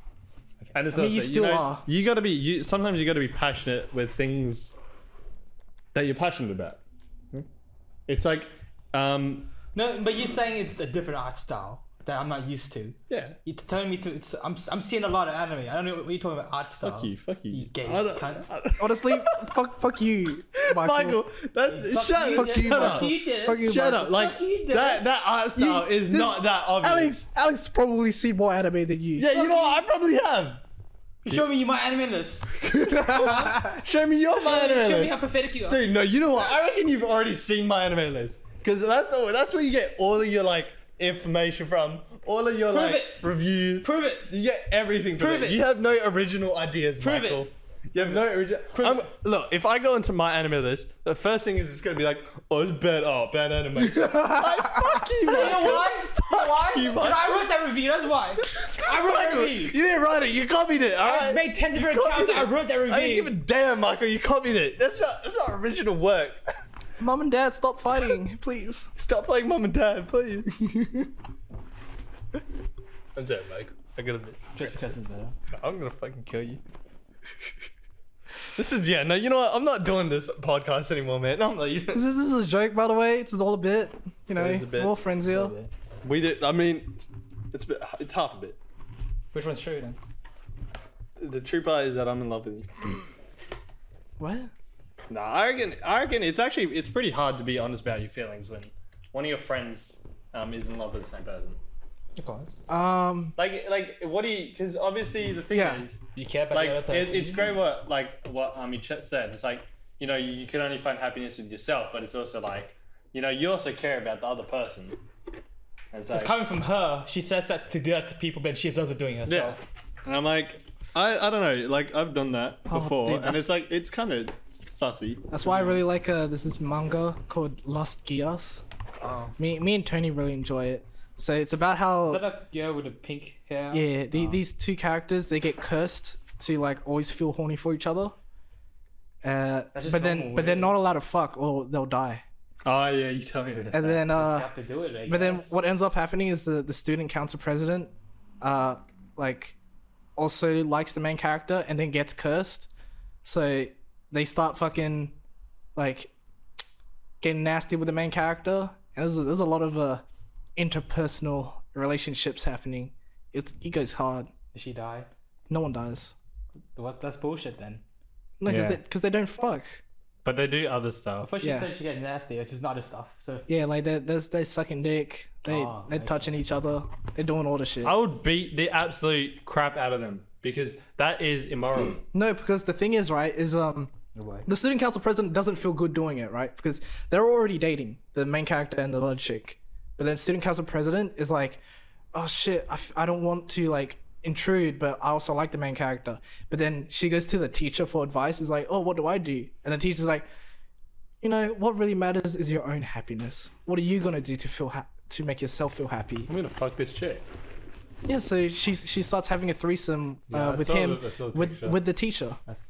And it's I mean, you also, still know, are. You got to be. You sometimes you got to be passionate with things that you're passionate about. Hmm? It's like, um, No, but you're saying it's a different art style that I'm not used to. yeah. It's telling me to. It's, I'm I'm seeing a lot of anime. I don't know what you're talking about art style. Fuck you, fuck you, You gay I don't- cunt. Honestly, fuck, fuck you, Michael. Michael. That's Fuck shut, you, fuck shut you, up. Michael. You did. Fuck you, Shut Michael. up. Like Fuck you, dude. that. That art style You- is this- not that obvious. Alex, Alex probably seen more anime than you. Yeah, you know what? I probably have. Show me my anime list. Show me your my anime Show me how list, pathetic you are. dude. No, you know what? I reckon you've already seen my anime list because that's all. That's where you get all of your like information from. All of your Prove like it. reviews. Prove it. You get everything from Prove it. it. You have no original ideas, Prove it. Michael. You have no original. Prove it. Look, if I go into my anime list, the first thing is it's gonna be like, oh, it's bad. Oh, bad animation. like, fuck you, You know Michael. why? You know why? you, Because Michael. I wrote that review. That's why. I wrote that Michael, review. you didn't write it. You copied it. All I right. made ten different copied accounts. it. I wrote that I didn't give a review. damn, Michael. You copied it. That's not. That's not original work. Mom and Dad, stop fighting, please. Stop playing mom and dad, please. That's it, Michael. I gotta admit. Just because it's better. I'm gonna fucking kill you. This is yeah. No, you know what? I'm not doing this podcast anymore, man. I'm like, This is this is a joke, by the way. It's all a bit. You know, It is a bit. we're all friends here. we did. I mean, it's a bit. It's half a bit. Which one's true then? The true part is that I'm in love with you. What? Nah, I reckon. I reckon it's actually it's pretty hard to be honest about your feelings when one of your friends um is in love with the same person. Because Um, Like, like, what do you? Because obviously the thing Yeah. is, you care about like, the other it, person. it's great what like what um Chet said. It's like you know you, you can only find happiness with yourself, but it's also like you know you also care about the other person. And it's like, It's coming from her. She says that to do that to people, but she's also doing it yeah, herself. and I'm like, I I don't know, like I've done that Oh, before, dude, and that's- it's like it's kind of sussy. that's why I really like uh, there's this manga called Lost Geass. Oh. Me, me and Tony really enjoy it. So it's about how Is that a girl with the pink hair? yeah, the, Oh. these two characters they get cursed to like always feel horny for each other, Uh, That's just but then, normal, but they're really. not allowed to fuck or they'll die. Oh yeah, you tell me this. And then, You uh, have to do it. I but then guess. what ends up happening is the the student council president, uh, like, also likes the main character and then gets cursed, so they start fucking, like, getting nasty with the main character. And there's a, there's a lot of uh interpersonal relationships happening. It's it goes hard. Did she die? No one dies. What? That's bullshit then. No, because Yeah. they, 'cause they don't fuck. But they do other I stuff. thought she Yeah. said she get nasty. It's just not his stuff. So Yeah, like they're they're, they're sucking dick. They Oh, they're okay. touching each other. They're doing all the shit. I would beat the absolute crap out of them because that is immoral. No, because the thing is, right, is um the student council president doesn't feel good doing it, right? Because they're already dating the main character and the other chick, but then student council president is like, oh shit, I, f- I don't want to like intrude, but I also like the main character. But then she goes to the teacher for advice. Is like, oh, what do I do? And the teacher's like, you know, what really matters is your own happiness. What are you gonna do to feel ha- to make yourself feel happy? I'm gonna fuck this chick. Yeah, so she she starts having a threesome uh, Yeah, I with saw him the- I saw the with picture. with the teacher. that's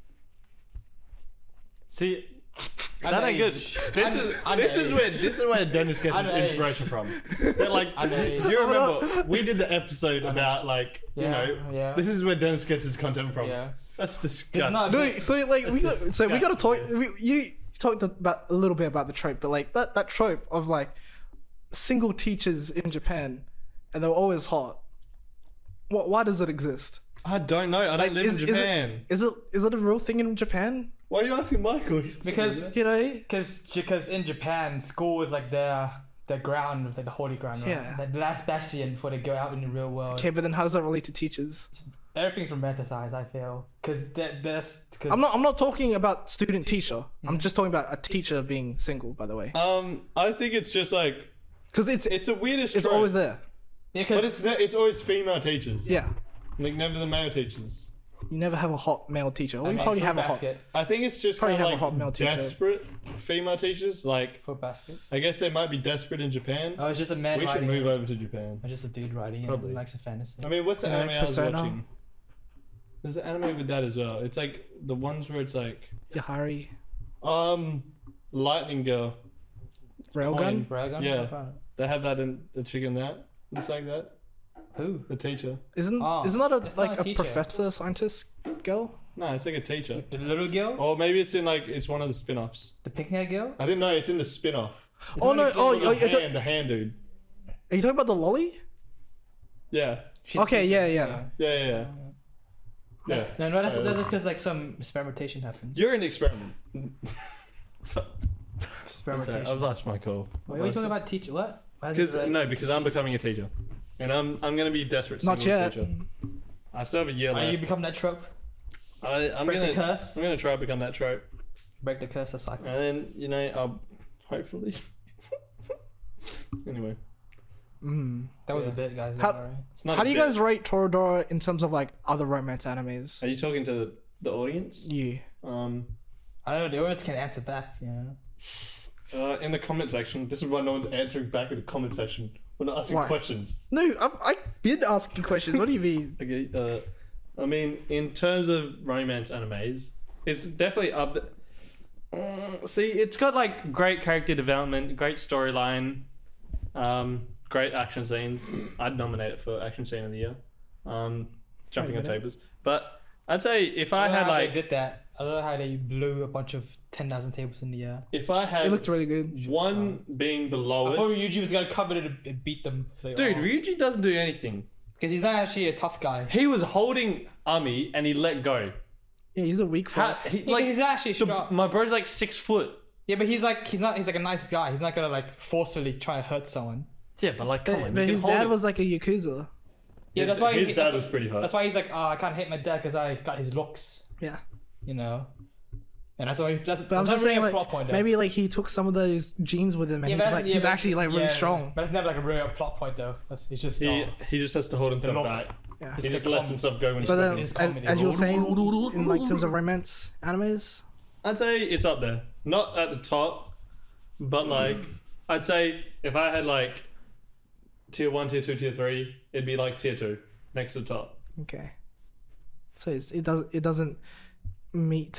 See, that ain't good. Underage. This is Underage. this is where this is where Dennis gets his Underage. inspiration from. They're like, Underage. do you remember we did the episode about like you Yeah, know yeah. this is where Dennis gets his content from. yeah. That's disgusting. not- No, so like we got That's so we got to talk. disgusting, We, you talked about a little bit about the trope, but like that that trope of like single teachers in Japan, and they're always hot. What? Why does it exist? I don't know. I don't live is, in is it Japan. is it is it a real thing in Japan? Why are you asking Michael? Because You know? because because in Japan, school is like their the ground, like the holy ground, right? Yeah. Like the last bastion before they go out in the real world. Okay, but then how does that relate to teachers? Everything's romanticized, I feel, because there's. Cause I'm not. I'm not talking about student teacher. Mm-hmm. I'm just talking about a teacher being single. By the way, Um, I think it's just like because it's it's a weirdest. it's trope, always there. because but it's ne- it's always female teachers. Yeah, like never the male teachers. you never have a hot male teacher. Well, I you mean, probably fruit have a hot. basket, I think it's just Probably kind of have a like hot male teacher. desperate female teachers. Like fruit basket. I guess they might be desperate in Japan. Oh, it's just a man we should writing. move it. over to Japan. Or just a dude writing. Probably. Probably likes a fantasy. I mean, what's the You know, anime I was Persona. watching? There's an anime with that as well. It's like the ones where it's like Yahari, um, Lightning Girl. Railgun. Railgun? Yeah. Oh, They have that in the chick in that. It's like that. Who? The teacher. Isn't Oh, isn't that a it's not like a a, teacher. professor scientist girl? No, it's like a teacher. The little girl? Or maybe it's in like it's one of the spin-offs. The pink hair girl? I think no, it's in the spin-off. Oh no! Oh, the oh, you're, ta- hand, the hand dude. are you talking about the lolly? Yeah. She's Okay, the yeah, teacher, yeah. Yeah, yeah, yeah. Yeah. No, no, that's, Uh, that's just because like some experimentation happened. You're an experiment. Sorry, Experimentation. I've lost my call. Wait, are you talking about teacher? What? Why is Because it like- no, because I'm becoming a teacher, and I'm I'm gonna be desperate. Not single yet. Teacher. I still have a year Are left. you become that trope? I, I'm Break gonna the curse? I'm gonna try to become that trope, Break the curse of cycle. and then you know I'll hopefully. Anyway, Mm. That was Yeah. a bit, guys. How- don't worry. it's not. How a do you bit. guys rate Toradora in terms of like other romance animes? Are you talking to the, the audience? You. Um, I don't know. The audience can answer back. You know. uh, in the comment section. This is why no one's answering back in the comment section. We're not asking Why? questions. No, I've I've been asking questions. What do you mean? Okay. Uh, I mean, in terms of romance animes, it's definitely up. The, Mm, see, it's got like great character development, great storyline, um, great action scenes. I'd nominate it for action scene of the year. Um, jumping Wait on a minute. tables, but I'd say if I I don't know had how like they did that. I don't know how they blew a bunch of ten thousand tables in the air. if I had It looked really good. one being the I lowest. thought Yuji was gonna cover it and beat them. Like, Dude, oh. Ryuji doesn't do anything. Because he's not actually a tough guy. He was holding Ami and he let go. Yeah, he's a weak How, foot. he, Like, like he's actually the- strong. my bro's like six foot. Yeah, but he's like he's not he's like a nice guy. He's not gonna like forcefully try to hurt someone. Yeah, but like, come But, on. but you can his hold dad it. was like a yakuza. Yeah, His, that's why his he, dad that's, was pretty hot. that's why he's like, oh, I can't hate my dad because I got his looks. Yeah, You know. And that's why he, that's. but I'm that's just not really saying a like plot point, though. maybe like he took some of those genes with him and Yeah, he's but- like yeah, he's but- actually like really yeah, strong. But it's never like a real plot point though. That's, it's just. He oh, he just has to hold himself look. back. Yeah. He It's just the lets com- himself go when he's But then, talking. It's as, comedy. as you were saying, in like terms of romance animes, I'd say it's up there. Not at the top, but like I'd say if I had like tier one, tier two, tier three, it'd be like tier two next to the top. okay. So it's, it does it doesn't meet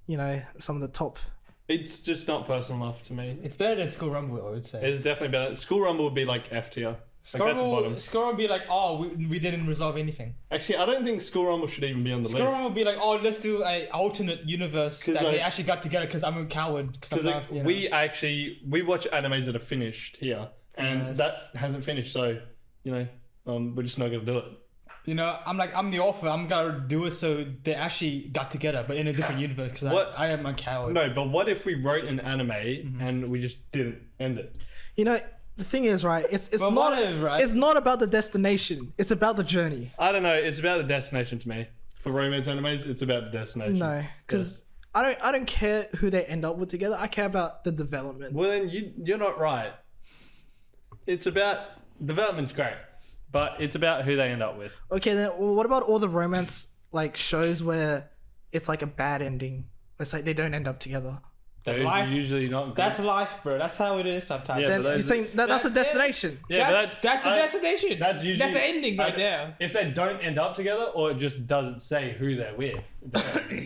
you know, some of the top. It's just not personal enough to me. It's better than School Rumble, I would say. It's definitely better. School Rumble would be like F tier. Like School that's the bottom. Rumble, School Rumble would be like, oh, we, we didn't resolve anything. Actually, I don't think School Rumble should even be on the School list. Rumble would be like, oh, let's do a alternate universe 'Cause, that like- they actually got together because I'm a coward. Because Because like, you know. we actually we watch animes that are finished here, and Yes. that hasn't finished. So you know, um, we're just not gonna do it. You know, I'm like, I'm the author. I'm gonna do it so they actually got together, but in a different universe. Because What- I, I am a coward. No, but what if we wrote an anime Mm-hmm. and we just didn't end it? You know, the thing is, right? It's it's But not what if, right? it's not about the destination. It's about the journey. I don't know. It's about the destination to me. For romance animes, it's about the destination. No, because I don't I don't care who they end up with together. I care about the development. Well, then you you're not right. It's about development's great, but it's about who they end up with. Okay, then well, what about all the romance like shows where it's like a bad ending? It's like they don't end up together. Those life. are usually not good. That's life, bro. That's how it is sometimes. Yeah, Then but you're those- saying that, that's a That's it. destination. yeah, that's, but that's, the I- destination. That's usually That's the ending right I- there. If they don't end up together, or it just doesn't say who they're with. It depends.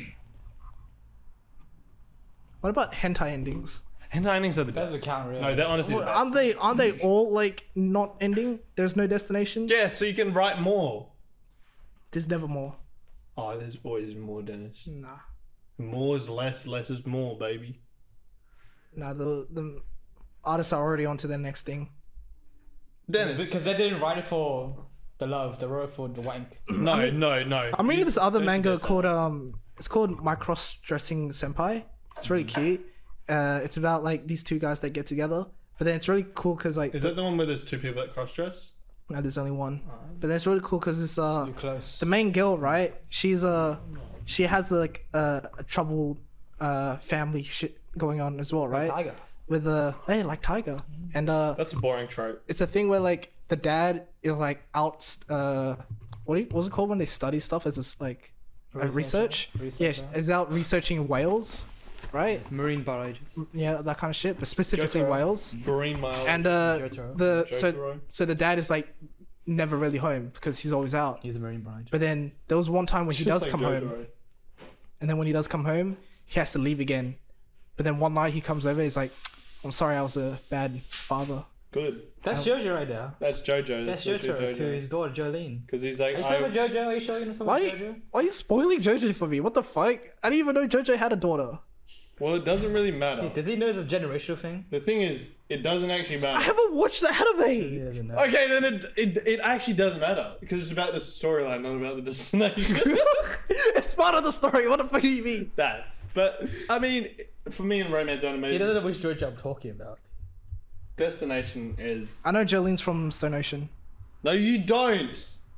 What about hentai endings? Hentai endings are the That best. doesn't count, really. No, they're honestly the Well, best. aren't they aren't they all like not ending? There's no destination. Yeah, so you can write more. There's never more. Oh, there's always more, Dennis. Nah, More is less, less is more, baby. nah. The the artists are already on to the next thing. Dennis. Because they didn't write it for the love. They wrote it for the wank. no, no, no. I'm reading this other Those- manga those- called um, it's called My Cross Dressing Senpai. It's really cute. Uh, it's about like these two guys that get together, but then it's really cool because like Is that the one where there's two people that cross dress? no, there's only one. But then it's really cool because it's uh You're close. the main girl, right? She's uh she has like uh, a troubled uh family shit going on as well, right? Tiger. With uh hey like Tiger, and uh That's a boring trope. it's a thing where like the dad is like out uh what do you, what's it called when they study stuff as this like uh, research? Research, Yeah, yeah. is out researching whales, right? Marine biologist. Yeah, that kind of shit, but specifically Jotaro. whales. Marine Mile. And uh Jotaro. the so Jotaro. so the dad is like never really home because he's always out. He's a marine biologist. But then there was one time when he does Just come like home, Jotaro. and then when he does come home, he has to leave again. But then one night he comes over, he's like, "I'm sorry, I was a bad father." Good. That's Jojo right there. That's Jojo. That's That's, Jojo to his daughter Jolene. Because he's like, Are you I, talking about Jojo? Are you sure you're not talking Why? about Jojo? Why are you spoiling JoJo for me? What the fuck? I didn't even know JoJo had a daughter. well, it doesn't really matter. Does he know it's a generational thing? The thing is, it doesn't actually I matter. haven't watched the anime. He doesn't know. Okay, then it, it it actually doesn't matter because it's about the storyline, not about the destination. It's part of the story. What the fuck do you mean? that, but I mean, for me in romance anime, He doesn't know which Jojo I'm talking about. destination is I know Jolene's from Stone Ocean. no, you don't.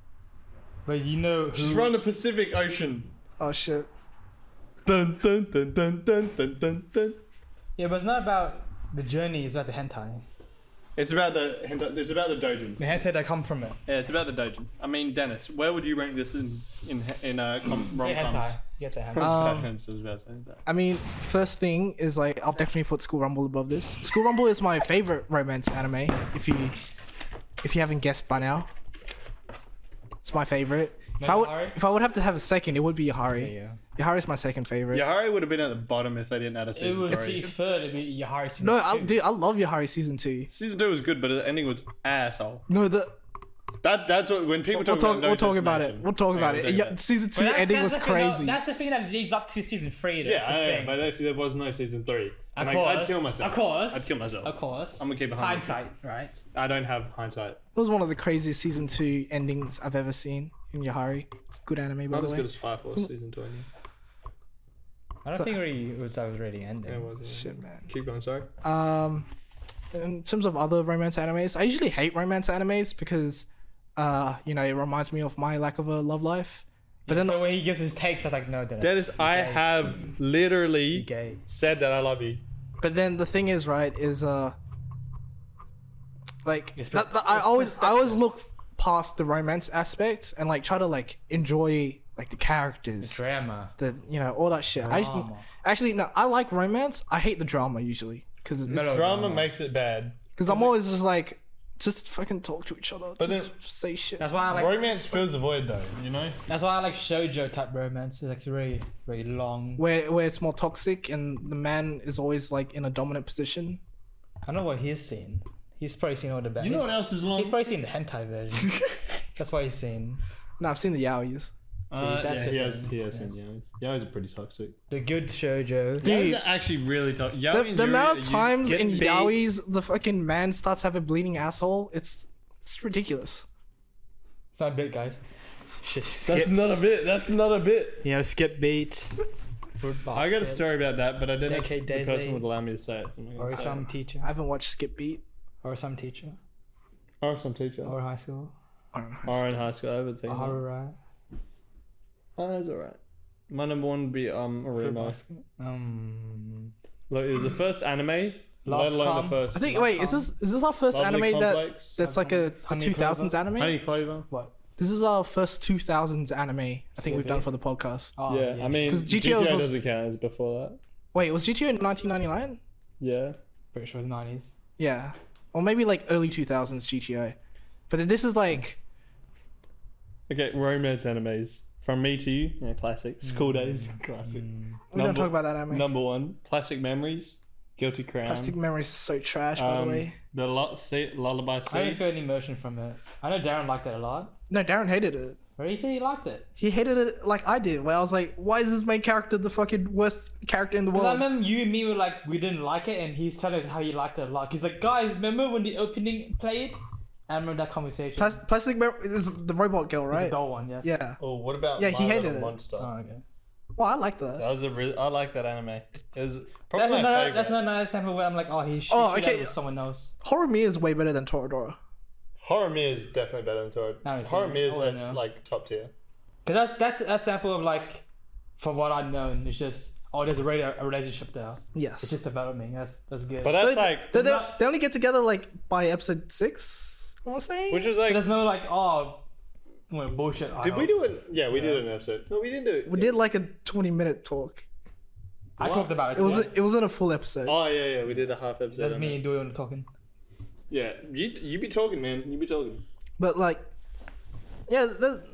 But you know She's who... from the Pacific Ocean. Oh shit. Dun dun dun dun dun dun dun dun. Yeah, but it's not about the journey, it's about the hentai. It's about the it's about the dojin. The hentai that come from it. Yeah, it's about the dojin. I mean, Dennis, where would you rank this in in in uh, com- Say rom-coms? hentai. Yes, I have. Um, I was about to say that. I mean, first thing is like I'll definitely put School Rumble above this. School Rumble is my favorite romance anime. If you if you haven't guessed by now, it's my favorite. If I would Yahari? if I would have to have a second, it would be Yahari. yeah. Yahari is my second favorite. Yahari would have been at the bottom if they didn't add a It season would three. be third, it'd be Yahari season No, I, two. dude, I love Yahari season two. Season two was good, but the ending was asshole. No, the That that's what when people we'll talk, talk. about no We'll talk about it. destination. We'll talk Yeah, about we'll it. talk Yeah, about it. season But two that's- ending that's was the thing, though. crazy. That's the thing that leads up to season three. That's Yeah, the I know, thing. but if there was no season three, Of and I, course. I'd kill myself. Of course. I'd kill myself. Of course. I'm gonna keep it one hundred. Hindsight, right? I don't have hindsight. It was one of the craziest season two endings I've ever seen in Yahari. It's a good anime, by Not the as way. good as Fire Force season two. Ending. I don't So- think really it was, that was really ending. Yeah, it was. Yeah. Shit, man. Keep going. Sorry. Um, in terms of other romance animes, I usually hate romance animes because, uh, you know, it reminds me of my lack of a love life. But then, so when he gives his takes, I was like, no, Dennis. Dennis, I gay. have literally You gay. said that I love you. but then the thing is, right, is uh, like It's that, that- I always, I always look past the romance aspect and like try to like enjoy like the characters, Drama. the you know all that shit. I Drama. actually no, I like romance. I hate the drama usually because it's Melodrama. Drama makes it bad. because I'm always just like, just fucking talk to each other. But just then- say shit. That's why I like. Romance fills the void, though. You know. That's why I like shoujo type romance. It's like very, very long. Where where it's more toxic and the man is always like in a dominant position. I don't know what he's seen. He's probably seen all the bad. You know what else is long? He's probably seen the hentai version. That's what he's seen. No, I've seen the yaois. Uh, that's yeah, the he has. thing. He has Yes. seen Yaois. Yaois are pretty toxic. The good shoujo. Dude, Yaois are actually really toxic. the, the amount of times in beat. yaois the fucking man starts having bleeding asshole, it's it's ridiculous. It's not a bit, guys. Shit, That's skip. not a bit. That's not a bit. You know, skip beat. I got a story about that, but I didn't know if Decade the Daisy. person would allow me to say it. So I'm not Or gonna say some it. teacher. I haven't watched Skip Beat. Or some teacher. Or some teacher. Or high school. I don't know. Or in high school, I would think. Or Harura. Oh, that's alright. My number one would be um Arima. Um. Like, it was the first anime. Love let alone Calm. the first. I think wait, is this is this our first Lovely anime that Complex. that's like a, a Honey two thousands Clover. anime? Honey Clover. What? This is our first two thousands anime I think we've Skip done it. for the podcast. Oh, yeah, I mean, 'Cause G G T T O O was- doesn't count as before that. Wait, was G T A in nineteen ninety-nine? Yeah. Pretty sure it was nineties. Yeah. Or maybe like early two thousands G T A. But then this is like Okay, romance animes. From me to you, yeah, classic. School days, classic. we don't Number- talk about that anime. Number one, Plastic Memories, Guilty Crown. Plastic Memories is so trash, by um, the way. The lot, see, Lullaby I didn't Sea. feel any emotion from it. I know Darren liked it a lot. No, Darren hated it. But he said he liked it. He hated it like I did, where I was like, why is this main character the fucking worst character in the Because I world? remember you and me were like, we didn't like it, and he's telling us how he liked it a lot. He's like, guys, remember when the opening played? I remember that conversation. Plas- Plastic Memories is the robot girl, It's right? a doll one, yes. Yeah. Oh, what about Yeah, he My hated Little it. Monster? Oh, okay. Well, I like that. That was a really, I like that anime. It was probably That's my another, favorite. that's another example where I'm like, oh, he should Oh, oh, okay. okay. with someone else. Horror Me is way better than Toradora. Horror Me is definitely better than Toad. I haven't Horror seen Me it. is I like, wouldn't know. like top tier. Because that's, that's a sample of like, from what I've known, it's just, oh, there's already a, a relationship there. Yes. It's just developing. That's that's good. But that's they, like, they, they, not- they only get together like by episode six, I want to say. which was so like, there's no like, oh, well, bullshit. I did we don't- do it? Yeah, we did an episode. No, we didn't do it. We did like a twenty minute talk. I talked about it. It too. wasn't. It wasn't a full episode. Oh yeah, yeah, we did a half episode. That's on me it. doing the talking. Yeah, you you be talking, man. You be talking. But like, yeah, the,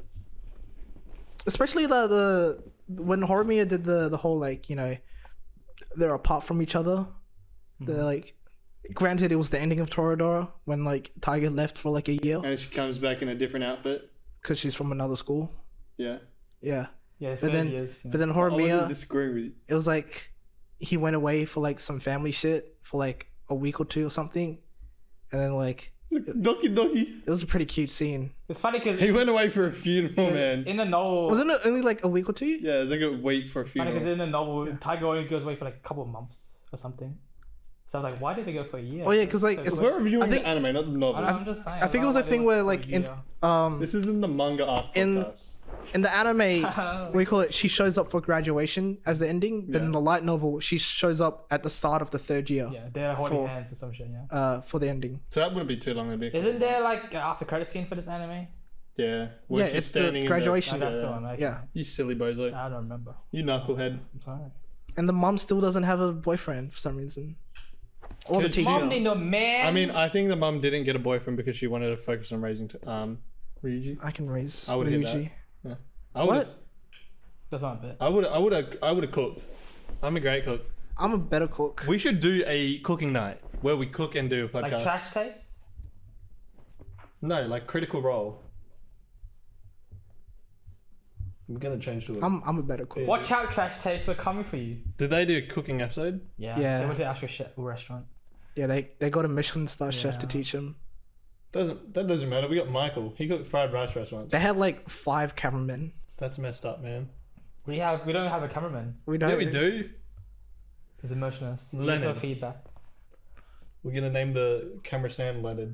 especially the the when Horimiya did the the whole like you know they're apart from each other. They're like, granted, it was the ending of Toradora when like Tiger left for like a year And she comes back in a different outfit. because she's from another school. Yeah. Yeah, Yeah, it's but but then years. Yeah. but then I wasn't Horimiya, disagreeing with you. it was like he went away for like some family shit for like a week or two or something, and then like Doki Doki. it was a pretty cute scene. It's funny because He went away for a funeral, man. in the novel, Wasn't it only like a week or two? Yeah, it was like a week for a funny because funeral. in the novel, Tiger only goes away for like a couple of months or something. So I was like, why did they go for a year? Oh yeah, because like So it's, quick. We're reviewing I think- the anime, not the novel. I know, I'm just saying. I think it was a thing where like in um This isn't the manga art In- podcast. in the anime we call it she shows up for graduation as the ending, but in Yeah. the light novel she shows up at the start of the third year yeah, they're holding for- hands or some shit. Yeah. uh for the ending. So that wouldn't be too long. It'd be a couple Isn't there months. like an after credit scene for this anime? Yeah. Where Yeah, she's it's the standing in graduation. Oh, that's the yeah. one. Okay. Yeah. You silly bozo. I don't remember. You knucklehead. I'm sorry. And the mom still doesn't have a boyfriend for some reason. Or the Kid- teacher. Mom need no man. I mean, I think the mum didn't get a boyfriend because she wanted to focus on raising t- um Ryuji. I can raise I would hit Ryuji. I would. What? that's not a bit. I would. I would have. I would have cooked. I'm a great cook. I'm a better cook. We should do a cooking night where we cook and do a podcast. Like trash taste. No, like Critical Role. I'm gonna change to it. I'm I'm a better cook. Watch out, trash taste. We're coming for you. Did they do a cooking episode? Yeah. Yeah. They went to the actual chef restaurant. Yeah, they they got a Michelin star chef to Yeah. teach them. Doesn't that doesn't matter? We got Michael. He cooked fried rice restaurants. They had like five cameramen. That's messed up, man. We have. We don't have a cameraman. We don't. Yeah, we do. He's emotionless. He Leonard. gives no feedback. We're gonna name the camera stand Leonard.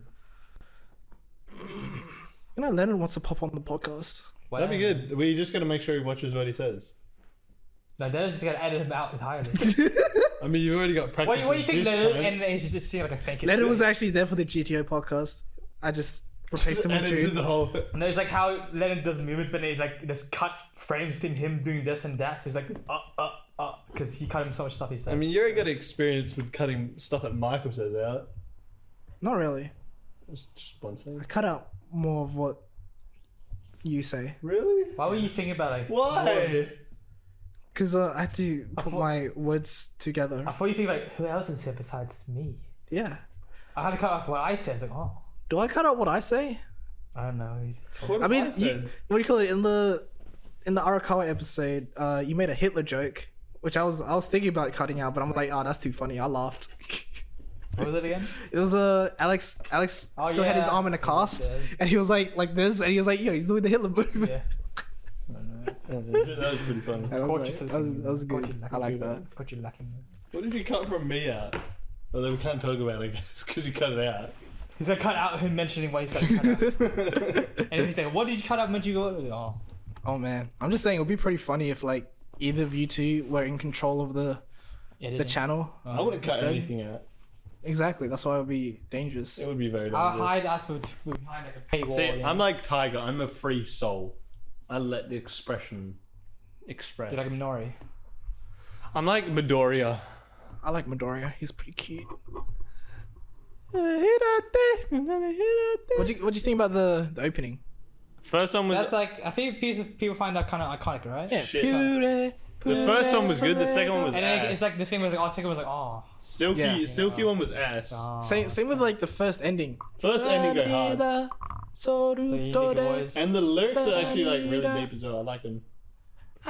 You know, Leonard wants to pop on the podcast. That'd be good. We just gotta make sure he watches what he says. No, Dennis just gotta edit him out entirely. I mean, you already got practice. what, what do you with think, this Leonard? comment. And he's just seeing like a fake. Leonard was actually there for the G T O podcast. I just replaced him with Edited Jude. the whole. No, it's like how Leonard does movements, but it's like there's cut frames between him doing this and that. So he's like, uh, uh, uh, because he cut him so much stuff he said. I mean, you already got experience with cutting stuff that Michael says out. Not really. Just, just one scene. I cut out more of what you say Really? Why were you thinking about like? Why? because uh, I had to I put thought- my words together. I thought you think like, who else is here besides me? Yeah. I had to cut off what I said. It's like, oh, Do I cut out what I say? I don't know. What I have mean, said? you, what do you call it in the in the Arakawa episode? Uh, you made a Hitler joke, which I was I was thinking about cutting out, but I'm like, oh, that's too funny. I laughed. What was it again? It was uh Alex. Alex Oh, still had his yeah. arm in a cast, Yeah. and he was like like this, and he was like, yo, he's doing the Hitler move. Yeah. that was pretty funny. That was, Caught like- you that was, that was Caught good. you I like lacking. that. Caught you lacking. What did you cut from me out? Well, then we can't talk about it because you cut it out. He's gonna cut out him mentioning what he's gonna cut out. And he's like, what did you cut out when you go? Oh, Oh man, I'm just saying it would be pretty funny if like either of you two were in control of the editing. the channel. I wouldn't cut Instead- anything out. Exactly, that's why it would be dangerous. It would be very I'll dangerous. hide us with- behind like a paywall. See, you know? I'm like Tiger. I'm a free soul. I let the expression express. You're like Minori. I'm like Midoriya. I like Midoriya. He's pretty cute. What do you What do you think about the the opening? First one was That's like I think people people find that kind of iconic, right? Yeah, Shit. Beauty, the first one was good. The second one was And then ass. it's like the thing was like, oh, second was like, oh, Silky. Yeah. Silky one was ass. oh. Same same with like the first ending. First ending go hard, So you need your voice. and the lyrics are actually like really deep as well. I like them. Do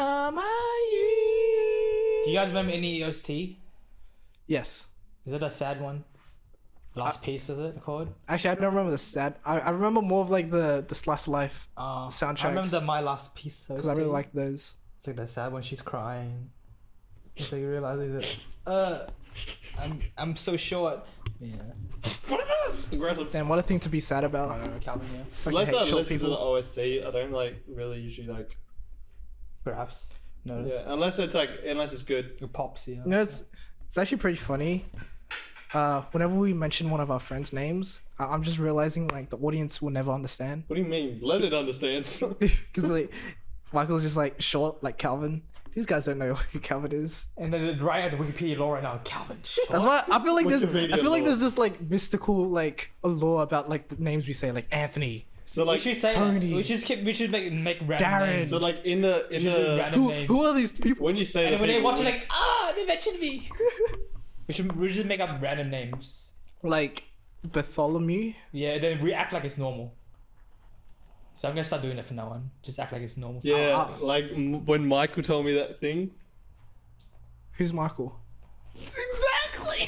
you guys remember any O S T? Yes. Is it a sad one? Last piece is it called? Actually, I don't remember the sad. I, I remember more of like the the slice of life Uh, Soundtracks. I remember the My Last Piece O S T. because I really like those. It's like that sad when she's crying. It's like you realize that. Uh, I'm I'm so short. Yeah. Aggressive. Damn, what a thing to be sad I about. don't know, Calvin. Yeah. Fucking Unless hate I short listen to the people. O S T, I don't like really usually like. Perhaps. Notice. Yeah, unless it's like unless it's good. It pops. Yeah. You know, it's it's actually pretty funny. Uh, whenever we mention one of our friends' names, I- I'm just realizing like the audience will never understand What do you mean? Let it understand. because like Michael's just like short like Calvin. These guys don't know who Calvin is. And then right at the Wikipedia lore right now, Calvin. Short. That's why I feel like there's Wikipedia I feel like lore. there's this like mystical like allure about like the names we say like Anthony. So We like, should say Tony. that. We should skip. We should make make random Darren. names. so like in the in We should do the random Who names. who are these people? when you say And the when they people- watch it, like, ah, they mentioned me. we should we should make up random names. Like Bartholomew. Yeah, then we act like it's normal. So I'm gonna start doing it from now on. Just act like it's normal. yeah, Ah, like m- when Michael told me that thing. Who's Michael? Exactly.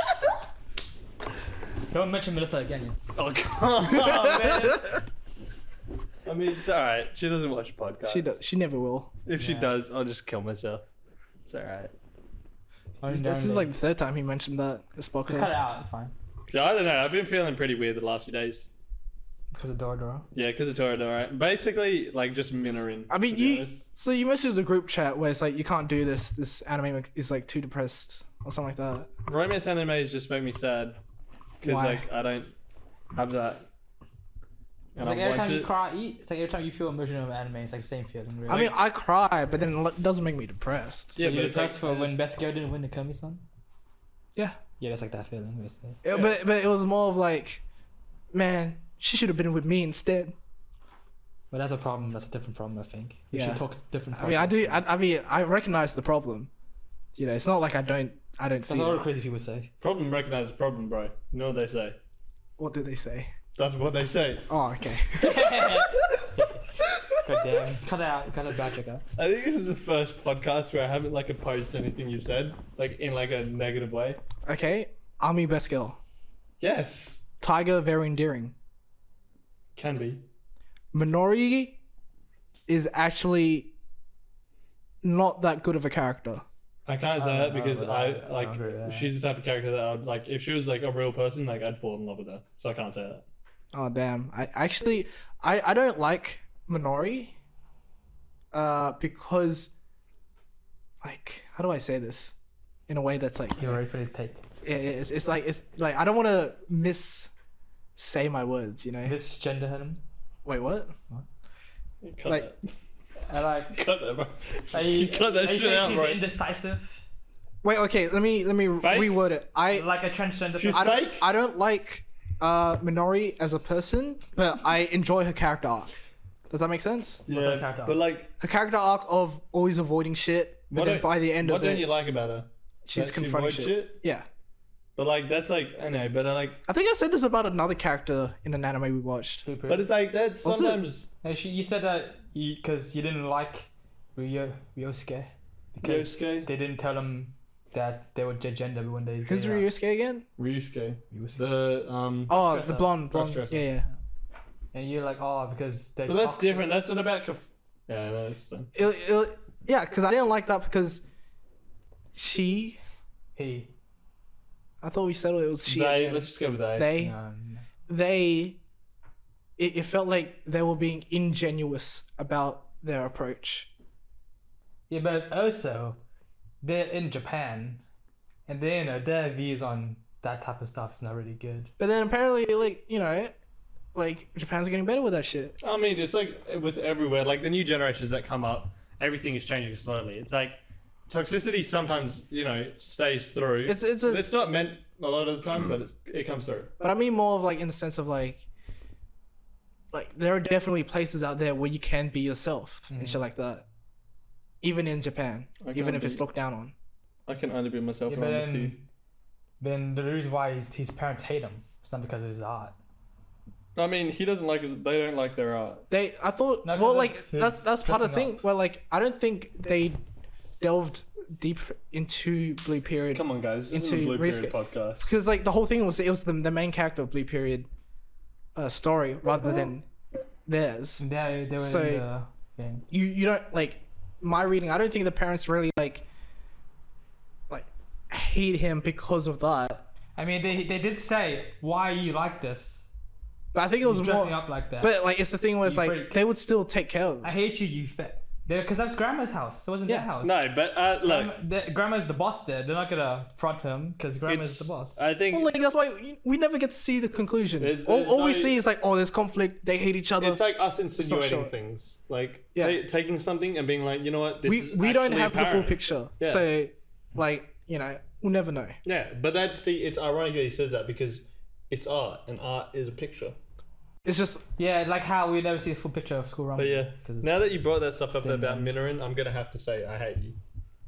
Don't mention Melissa again. Yeah. Oh come on, man. I mean, it's all right. She doesn't watch podcasts. She does. She never will. If she Yeah. does, I'll just kill myself. It's all right. This is like the third time he mentioned that this Just cut it podcast. out. It's fine. Yeah, I don't know. I've been feeling pretty weird the last few days. Because of Dora Dora. Yeah, because of Toradora. Right? Basically, like just Minarin. I mean, to be you. honest. So you messaged the group chat where it's like you can't do this. This anime is like too depressed or something like that. Romance animes just make me sad because Why? like I don't have that. It's And like I every want time you to. cry, eat. It's like every time you feel emotional of anime, it's like the same feeling. Really. I mean, I cry, but then it doesn't make me depressed. Yeah, you but it's like, depressed for I when just- Best Girl didn't win the Komi-san? Yeah. Yeah, that's like that feeling. Basically. It- But but it was more of like, man, she should have been with me instead. But that's a problem. That's a different problem, I think. We Yeah. should talk different. I mean, I do. problems. I, I mean, I recognize the problem. You know, it's not like I don't. I don't That's see what all it. the crazy people say. Problem recognizes problem, bro. You know what they say? What do they say? That's what they say. Oh, okay. God damn. Cut it out. Cut it back. Check out. I think this is the first podcast where I haven't like opposed anything you've said, like in like a negative way. Okay. Army best girl. Yes, Tiger very endearing. can be. Minori is actually not that good of a character. I can't say I that don't know, because but I, I- I like don't agree with that. she's the type of character that I'd like if she was like a real person, like I'd fall in love with her. So I can't say that. Oh damn! I actually, I I don't like Minori. Uh, because, like, how do I say this, in a way that's like, you You're know, ready for this take. it- it's it's like it's like I don't want to miss say my words. You know. Misgender him. Wait, what? Cut Like- that. I like. Cut that, bro. Are you, Cut that are you shit saying out, she's bro. indecisive? Wait, okay. Let me let me Fake? reword it. I Like a transgender She's I person? don't fake? I don't like uh, Minori as a person, but I enjoy her character arc. Does that make sense? What's her character? but like, Her character arc of always avoiding shit, but what then don't- by the end what of don't it, you like about her? she's That she confronting avoids shit. Yeah. But like, that's like, I know, but I like, I think I said this about another character in an anime we watched. Super. but it's like that's Was it? sometimes. No, she, you said that because you, you didn't like Ryo, Ryosuke because Ryosuke? they didn't tell him that they were gender when they. Who's they, uh, Ryusuke again? Ryusuke. Ryusuke. The um. Oh, Crossdresser. the blonde, blonde. Crossdresser. Yeah, yeah. And you're like, oh, because they. But that's different. That's not about. Conf- yeah, no, it's. Um, It, it, yeah, because I didn't like that because she. He. I thought we settled it was she. they. again. Let's just go with they. They. No, no. They. It, it felt like they were being ingenuous about their approach. Yeah, but also, they're in Japan, and they you know their views on that type of stuff is not really good. But then apparently, like, you know, like, Japan's getting better with that shit. I mean, it's like with everywhere. Like the new generations that come up, everything is changing slowly. It's like toxicity sometimes, you know, stays through. It's it's a, It's not meant a lot of the time, but it's, it comes through. but I mean more of like in the sense of like, like there are definitely places out there where you can be yourself and shit like that, even in Japan, I even can't if it's be- looked down on. I can only be myself Yeah, but around with you. then, then the reason why his, his parents hate him, it's not because of his art. I mean, he doesn't like. His, they don't like their art. They, I thought, No, 'cause well, of like his that's that's part of the dressing thing. Where like I don't think they delved deep into Blue Period. Come on, guys. This is a Into Blue risk Period it. podcast. Because like the whole thing was it was the, the main character of Blue Period uh, story rather than theirs. And they, they were So- in the thing. You you don't like my reading. I don't think the parents really like like hate him because of that. I mean, they they did say, why are you like this? But I think it was You're more. dressing up like that. But like it's the thing where it's You like freak. they would still take care of. I It. hate you, you fit. Because that's grandma's house. It wasn't their Yeah. house. No, but uh, look, Grandma, the, grandma's the boss there. They're not gonna front him because grandma's it's. the boss. I think Well, like that's why we, we never get to see the conclusion. There's- all there's all we no- see is like, oh, there's conflict. They hate each other. it's like us insinuating sure. things, like Yeah. ta- taking something and being like, you know what, this we is we don't actually have the full apparent. picture. Yeah. So like you know we'll never know. Yeah, but that see, it's ironic that he says that because it's art, and art is a picture. It's just Yeah, like how we never see the full picture of School Rumble. But yeah, 'cause now that you brought that stuff up Then, about um, Minorin, I'm gonna have to say I hate you.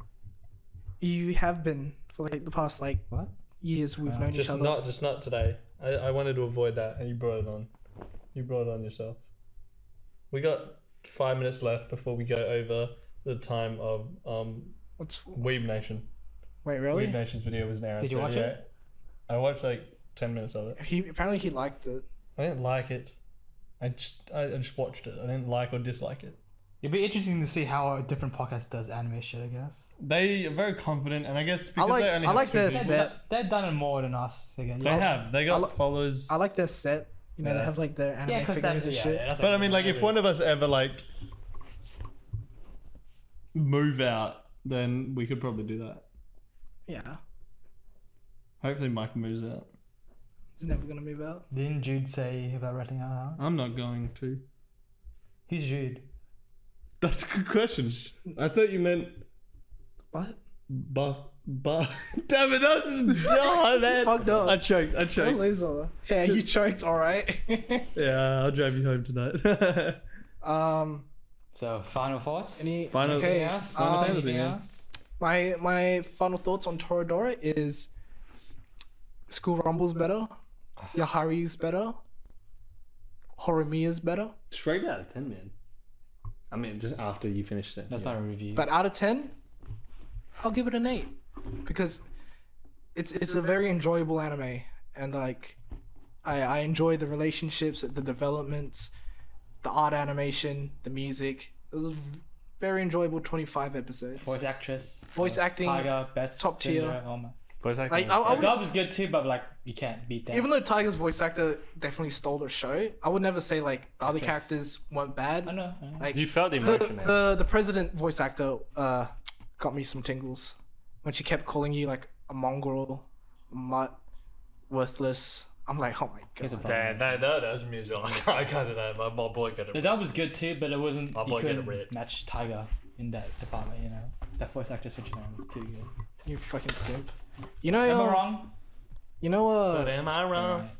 you have been for like the past like What? years we've Uh, known each Just other. not, just not today. I, I wanted to avoid that, and you brought it on. You brought it on yourself. We got five minutes left before we go over the time of um What's Weeb Nation. wait really? Weeb Nation's video was an hour. Did and you watch it? thirty-eight. I watched like ten minutes of it. He apparently he liked it. I didn't like it. I just I, I just watched it. I didn't like or dislike it. It'd be interesting to see how a different podcast does anime shit, I guess. They are very confident, and I guess because like- they only I have like two their videos- set. They've done it more than us again. They have. They got I li- followers. I like their set. You know they Yeah. have like their Yeah, anime because figures that's and yeah, shit. yeah, that's But I mean, like, if one of us ever like move out, then we could probably do that. Yeah, Hopefully, Mike moves out. he's never gonna move out. Didn't Jude say about renting our house? I'm not going to. He's Jude. That's a good question. I thought you meant What? buff. Buff. Damn it! That's oh, man. Fucked up. I choked. I choked. Laser. Yeah, you choked. All right. Yeah, I'll drive you home tonight. um. So, final thoughts? Any Final- okay? Anything else? Final um, Fantasy, Anything man. else? My my final thoughts on Toradora is School Rumble's better, Yahari's better, Horimiya's better. Straight out of ten, man. I mean, just after you finished it. That's not a review. But out of ten, I'll give it an eight because it's it's a very enjoyable anime and like I I enjoy the relationships, the developments, the art animation, the music. It was a very enjoyable twenty-five episodes. Voice actress. Voice uh, acting, Tiger, best top tier. singer, oh my. Voice acting. Like I, I The would, dub is good too, but like you can't beat that. even though Tiger's voice actor definitely stole the show, I would never say like the other Yes. characters weren't bad. I know. I know. Like you felt the the, emotion, man. the the president voice actor uh got me some tingles when she kept calling you like a mongrel, a mutt, worthless. I'm like, oh my Here's a god. problem. Damn, that, that, that was music. I can't, I can't do that. My, my boy got The it. dub was good too, but it wasn't. My You boy get it couldn't ripped. match Tiger in that department. You know, that voice actress for Japan was too good. You fucking simp. You know, Am I uh, wrong? you know, But uh, am I wrong? Alright.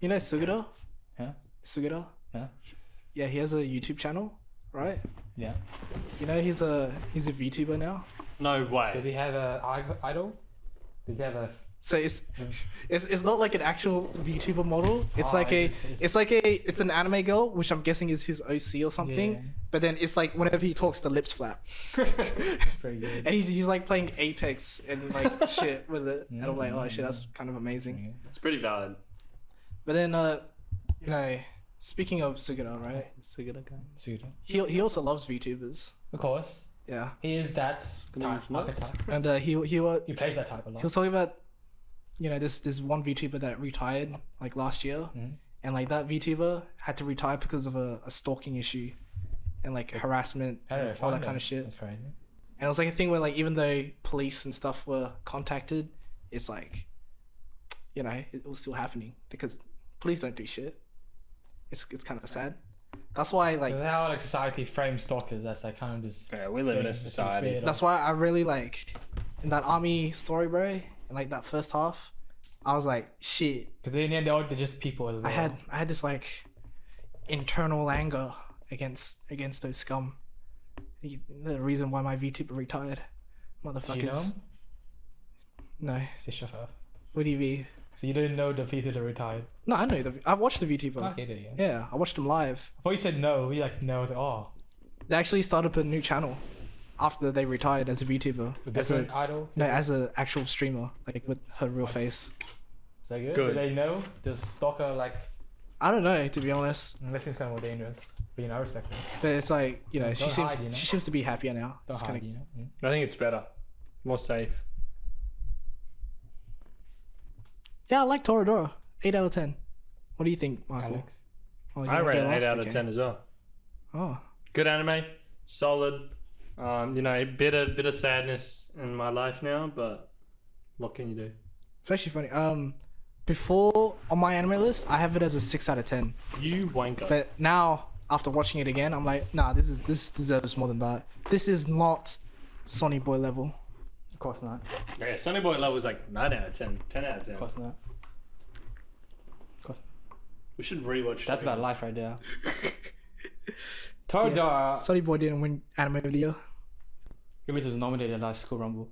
You know Sugita? Yeah. Sugita? Yeah. Yeah, he has a YouTube channel, right? Yeah. You know he's a he's a VTuber now. No way. Does he have a i- idol? Does he have a? So it's it's it's not like an actual VTuber model. It's Oh, like a it's just- it's- it's like a it's an anime girl, which I'm guessing is his O C or something. Yeah. But then it's like whenever he talks, the lips flap. It's pretty good. And he's he's like playing Apex and like shit with it. And I'm like, oh shit, that's kind of amazing. Yeah. It's pretty valid. But then uh, you know, speaking of Sugita, right? Suda. He he also loves VTubers. Of course, Yeah. he is that Gonna type, use nuts. archetype. And uh, he he wa- He plays that type a he lot. was talking about, you know, this this one VTuber that retired like last year, Mhm. and like that VTuber had to retire because of a, a stalking issue, and like harassment How did I and all find that kind him? of shit. That's crazy. And it was like a thing where like even though police and stuff were contacted, it's like, you know, it was still happening because police don't do shit. It's it's kind of sad. That's why like That's how like society frames stalkers. That's like kind of just. Yeah, we live in a thing to be society. feared of. that's why I really like in that army story, bro. In like that first half, I was like, shit. Because in the end, they're all- they're just people as well. I had I had this like internal anger against against those scum. The reason why my VTuber retired, motherfuckers. Do you know him? No. Say shut up. What do you mean? So you didn't know the VTuber retired? No, I know the. I watched the VTuber. Okay, there you go. Yeah, I watched them live. I thought you said no. You like no. I was like, oh, They actually started up a new channel after they retired as a VTuber. a As a different idol. no, as an actual streamer, like with her real face. Is that good? Good. Do they know? Does stalker like? I don't know, to be honest, That seems kind of more dangerous. But you know, I respect it. but it's like you know, Don't she seems hide, you know? she seems to be happier now. Don't It's hide, kinda, you know. Mm. I think it's better, more safe. yeah, I like Toradora. Eight out of ten. What do you think, Michael? Alex. Oh, you I wanna rate go an eight last? out of Okay. ten as well. Oh, Good anime, solid. Um, you know, bit of bit of sadness in my life now, but what can you do? it's actually funny. Um, before on my anime list, I have it as a six out of ten. You wanker. But now, after watching it again, I'm like, nah, this is this deserves more than that. This is not Sonny Boy level. Of course not. Yeah, Sonny Boy Love was like nine out of ten, ten out of ten. Of course not. Of course. We should rewatch. That's Sonny about Boy. life right there. Toradora. Sonny Boy didn't win anime of the year. It was nominated last School Rumble.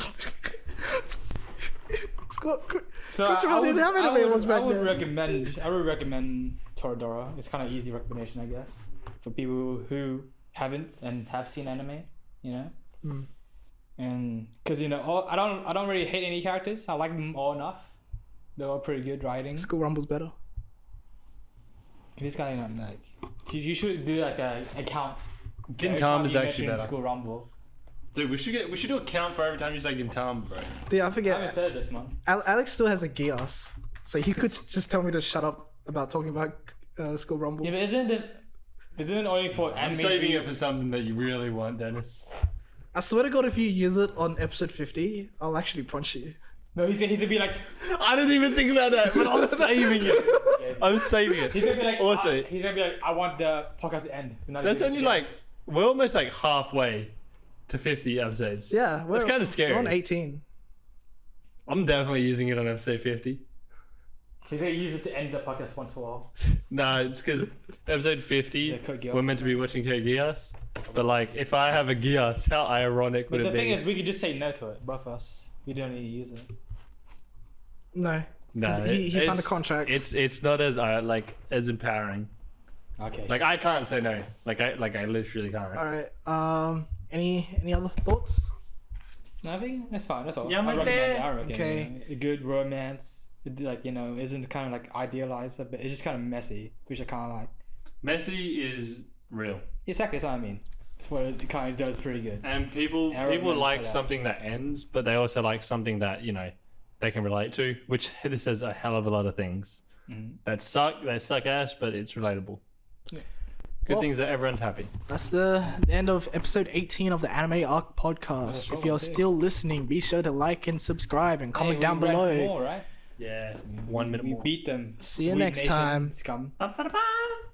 Scott, So Crunchyroll I would, didn't have I anime would, was back I would then. recommend. I would recommend Toradora. It's kind of easy recommendation, I guess, for people who haven't and have seen anime. You know, Mm. and because you know, all, I don't. I don't really hate any characters. I like them all enough. They're all pretty good writing. School Rumble's better. This guy, you know, like, you- you should do like a, a count. Every Gintama time is you actually mention better. School Rumble. Dude, we should get we should do a count for every time you say Gintama, bro. Yeah, I I haven't forget. said it this month. Al- Alex still has a Geass, so he could just tell me to shut up about talking about uh, School Rumble. Yeah, but isn't it? Isn't it only for I'm anime? saving it for something that you really want, Dennis. I swear to God, if you use it on episode fifty, I'll actually punch you. No, he's, he's gonna be like, I didn't even think about that, but I'm saving it. I'm saving it. he's gonna be like, Also, I, he's gonna be like, I want the podcast to end. Not that's even only to like we're almost like halfway to fifty episodes. Yeah, we're, That's kinda scary. We're on eighteen. I'm definitely using it on episode fifty. He's gonna use it to end the podcast once for all. No, it's because episode fifty, Yeah, Code Geass. we're meant to be watching Code Geass. But like, if I have a Geass, how ironic would But the it be? thing is, we could just say no to it, both of us. We don't need to use it. No. no, he- he's it's- under contract. It's it's not as uh, like as empowering. Okay. Like I can't say no. Like I like I literally can't. All right. Um. Any any other thoughts? No, I think that's fine. That's all. Yeah, I my recommend it. dad. I recommend Okay. it. A good romance, it, like you know, isn't kind of like idealized, but it's just kind of messy, which I kind of like. Messy is real, Exactly, that's what I mean. It's what it kind of does pretty good. and people I people recommend like for that. something that ends, but they also like something that you know they can relate to. Which this says a hell of a lot of things Mhm. that suck. They suck ass, but it's relatable. Yeah. Good Well- things that everyone's happy. That's the, the end of episode eighteen of the Anime Arc podcast. Let's If go, you're okay. still listening, be sure to like and subscribe and comment Hey, down we below. read More, right? Yeah, one minute We more. beat them. See you Weak next Nation time. Scum. Ba-ba-da-ba.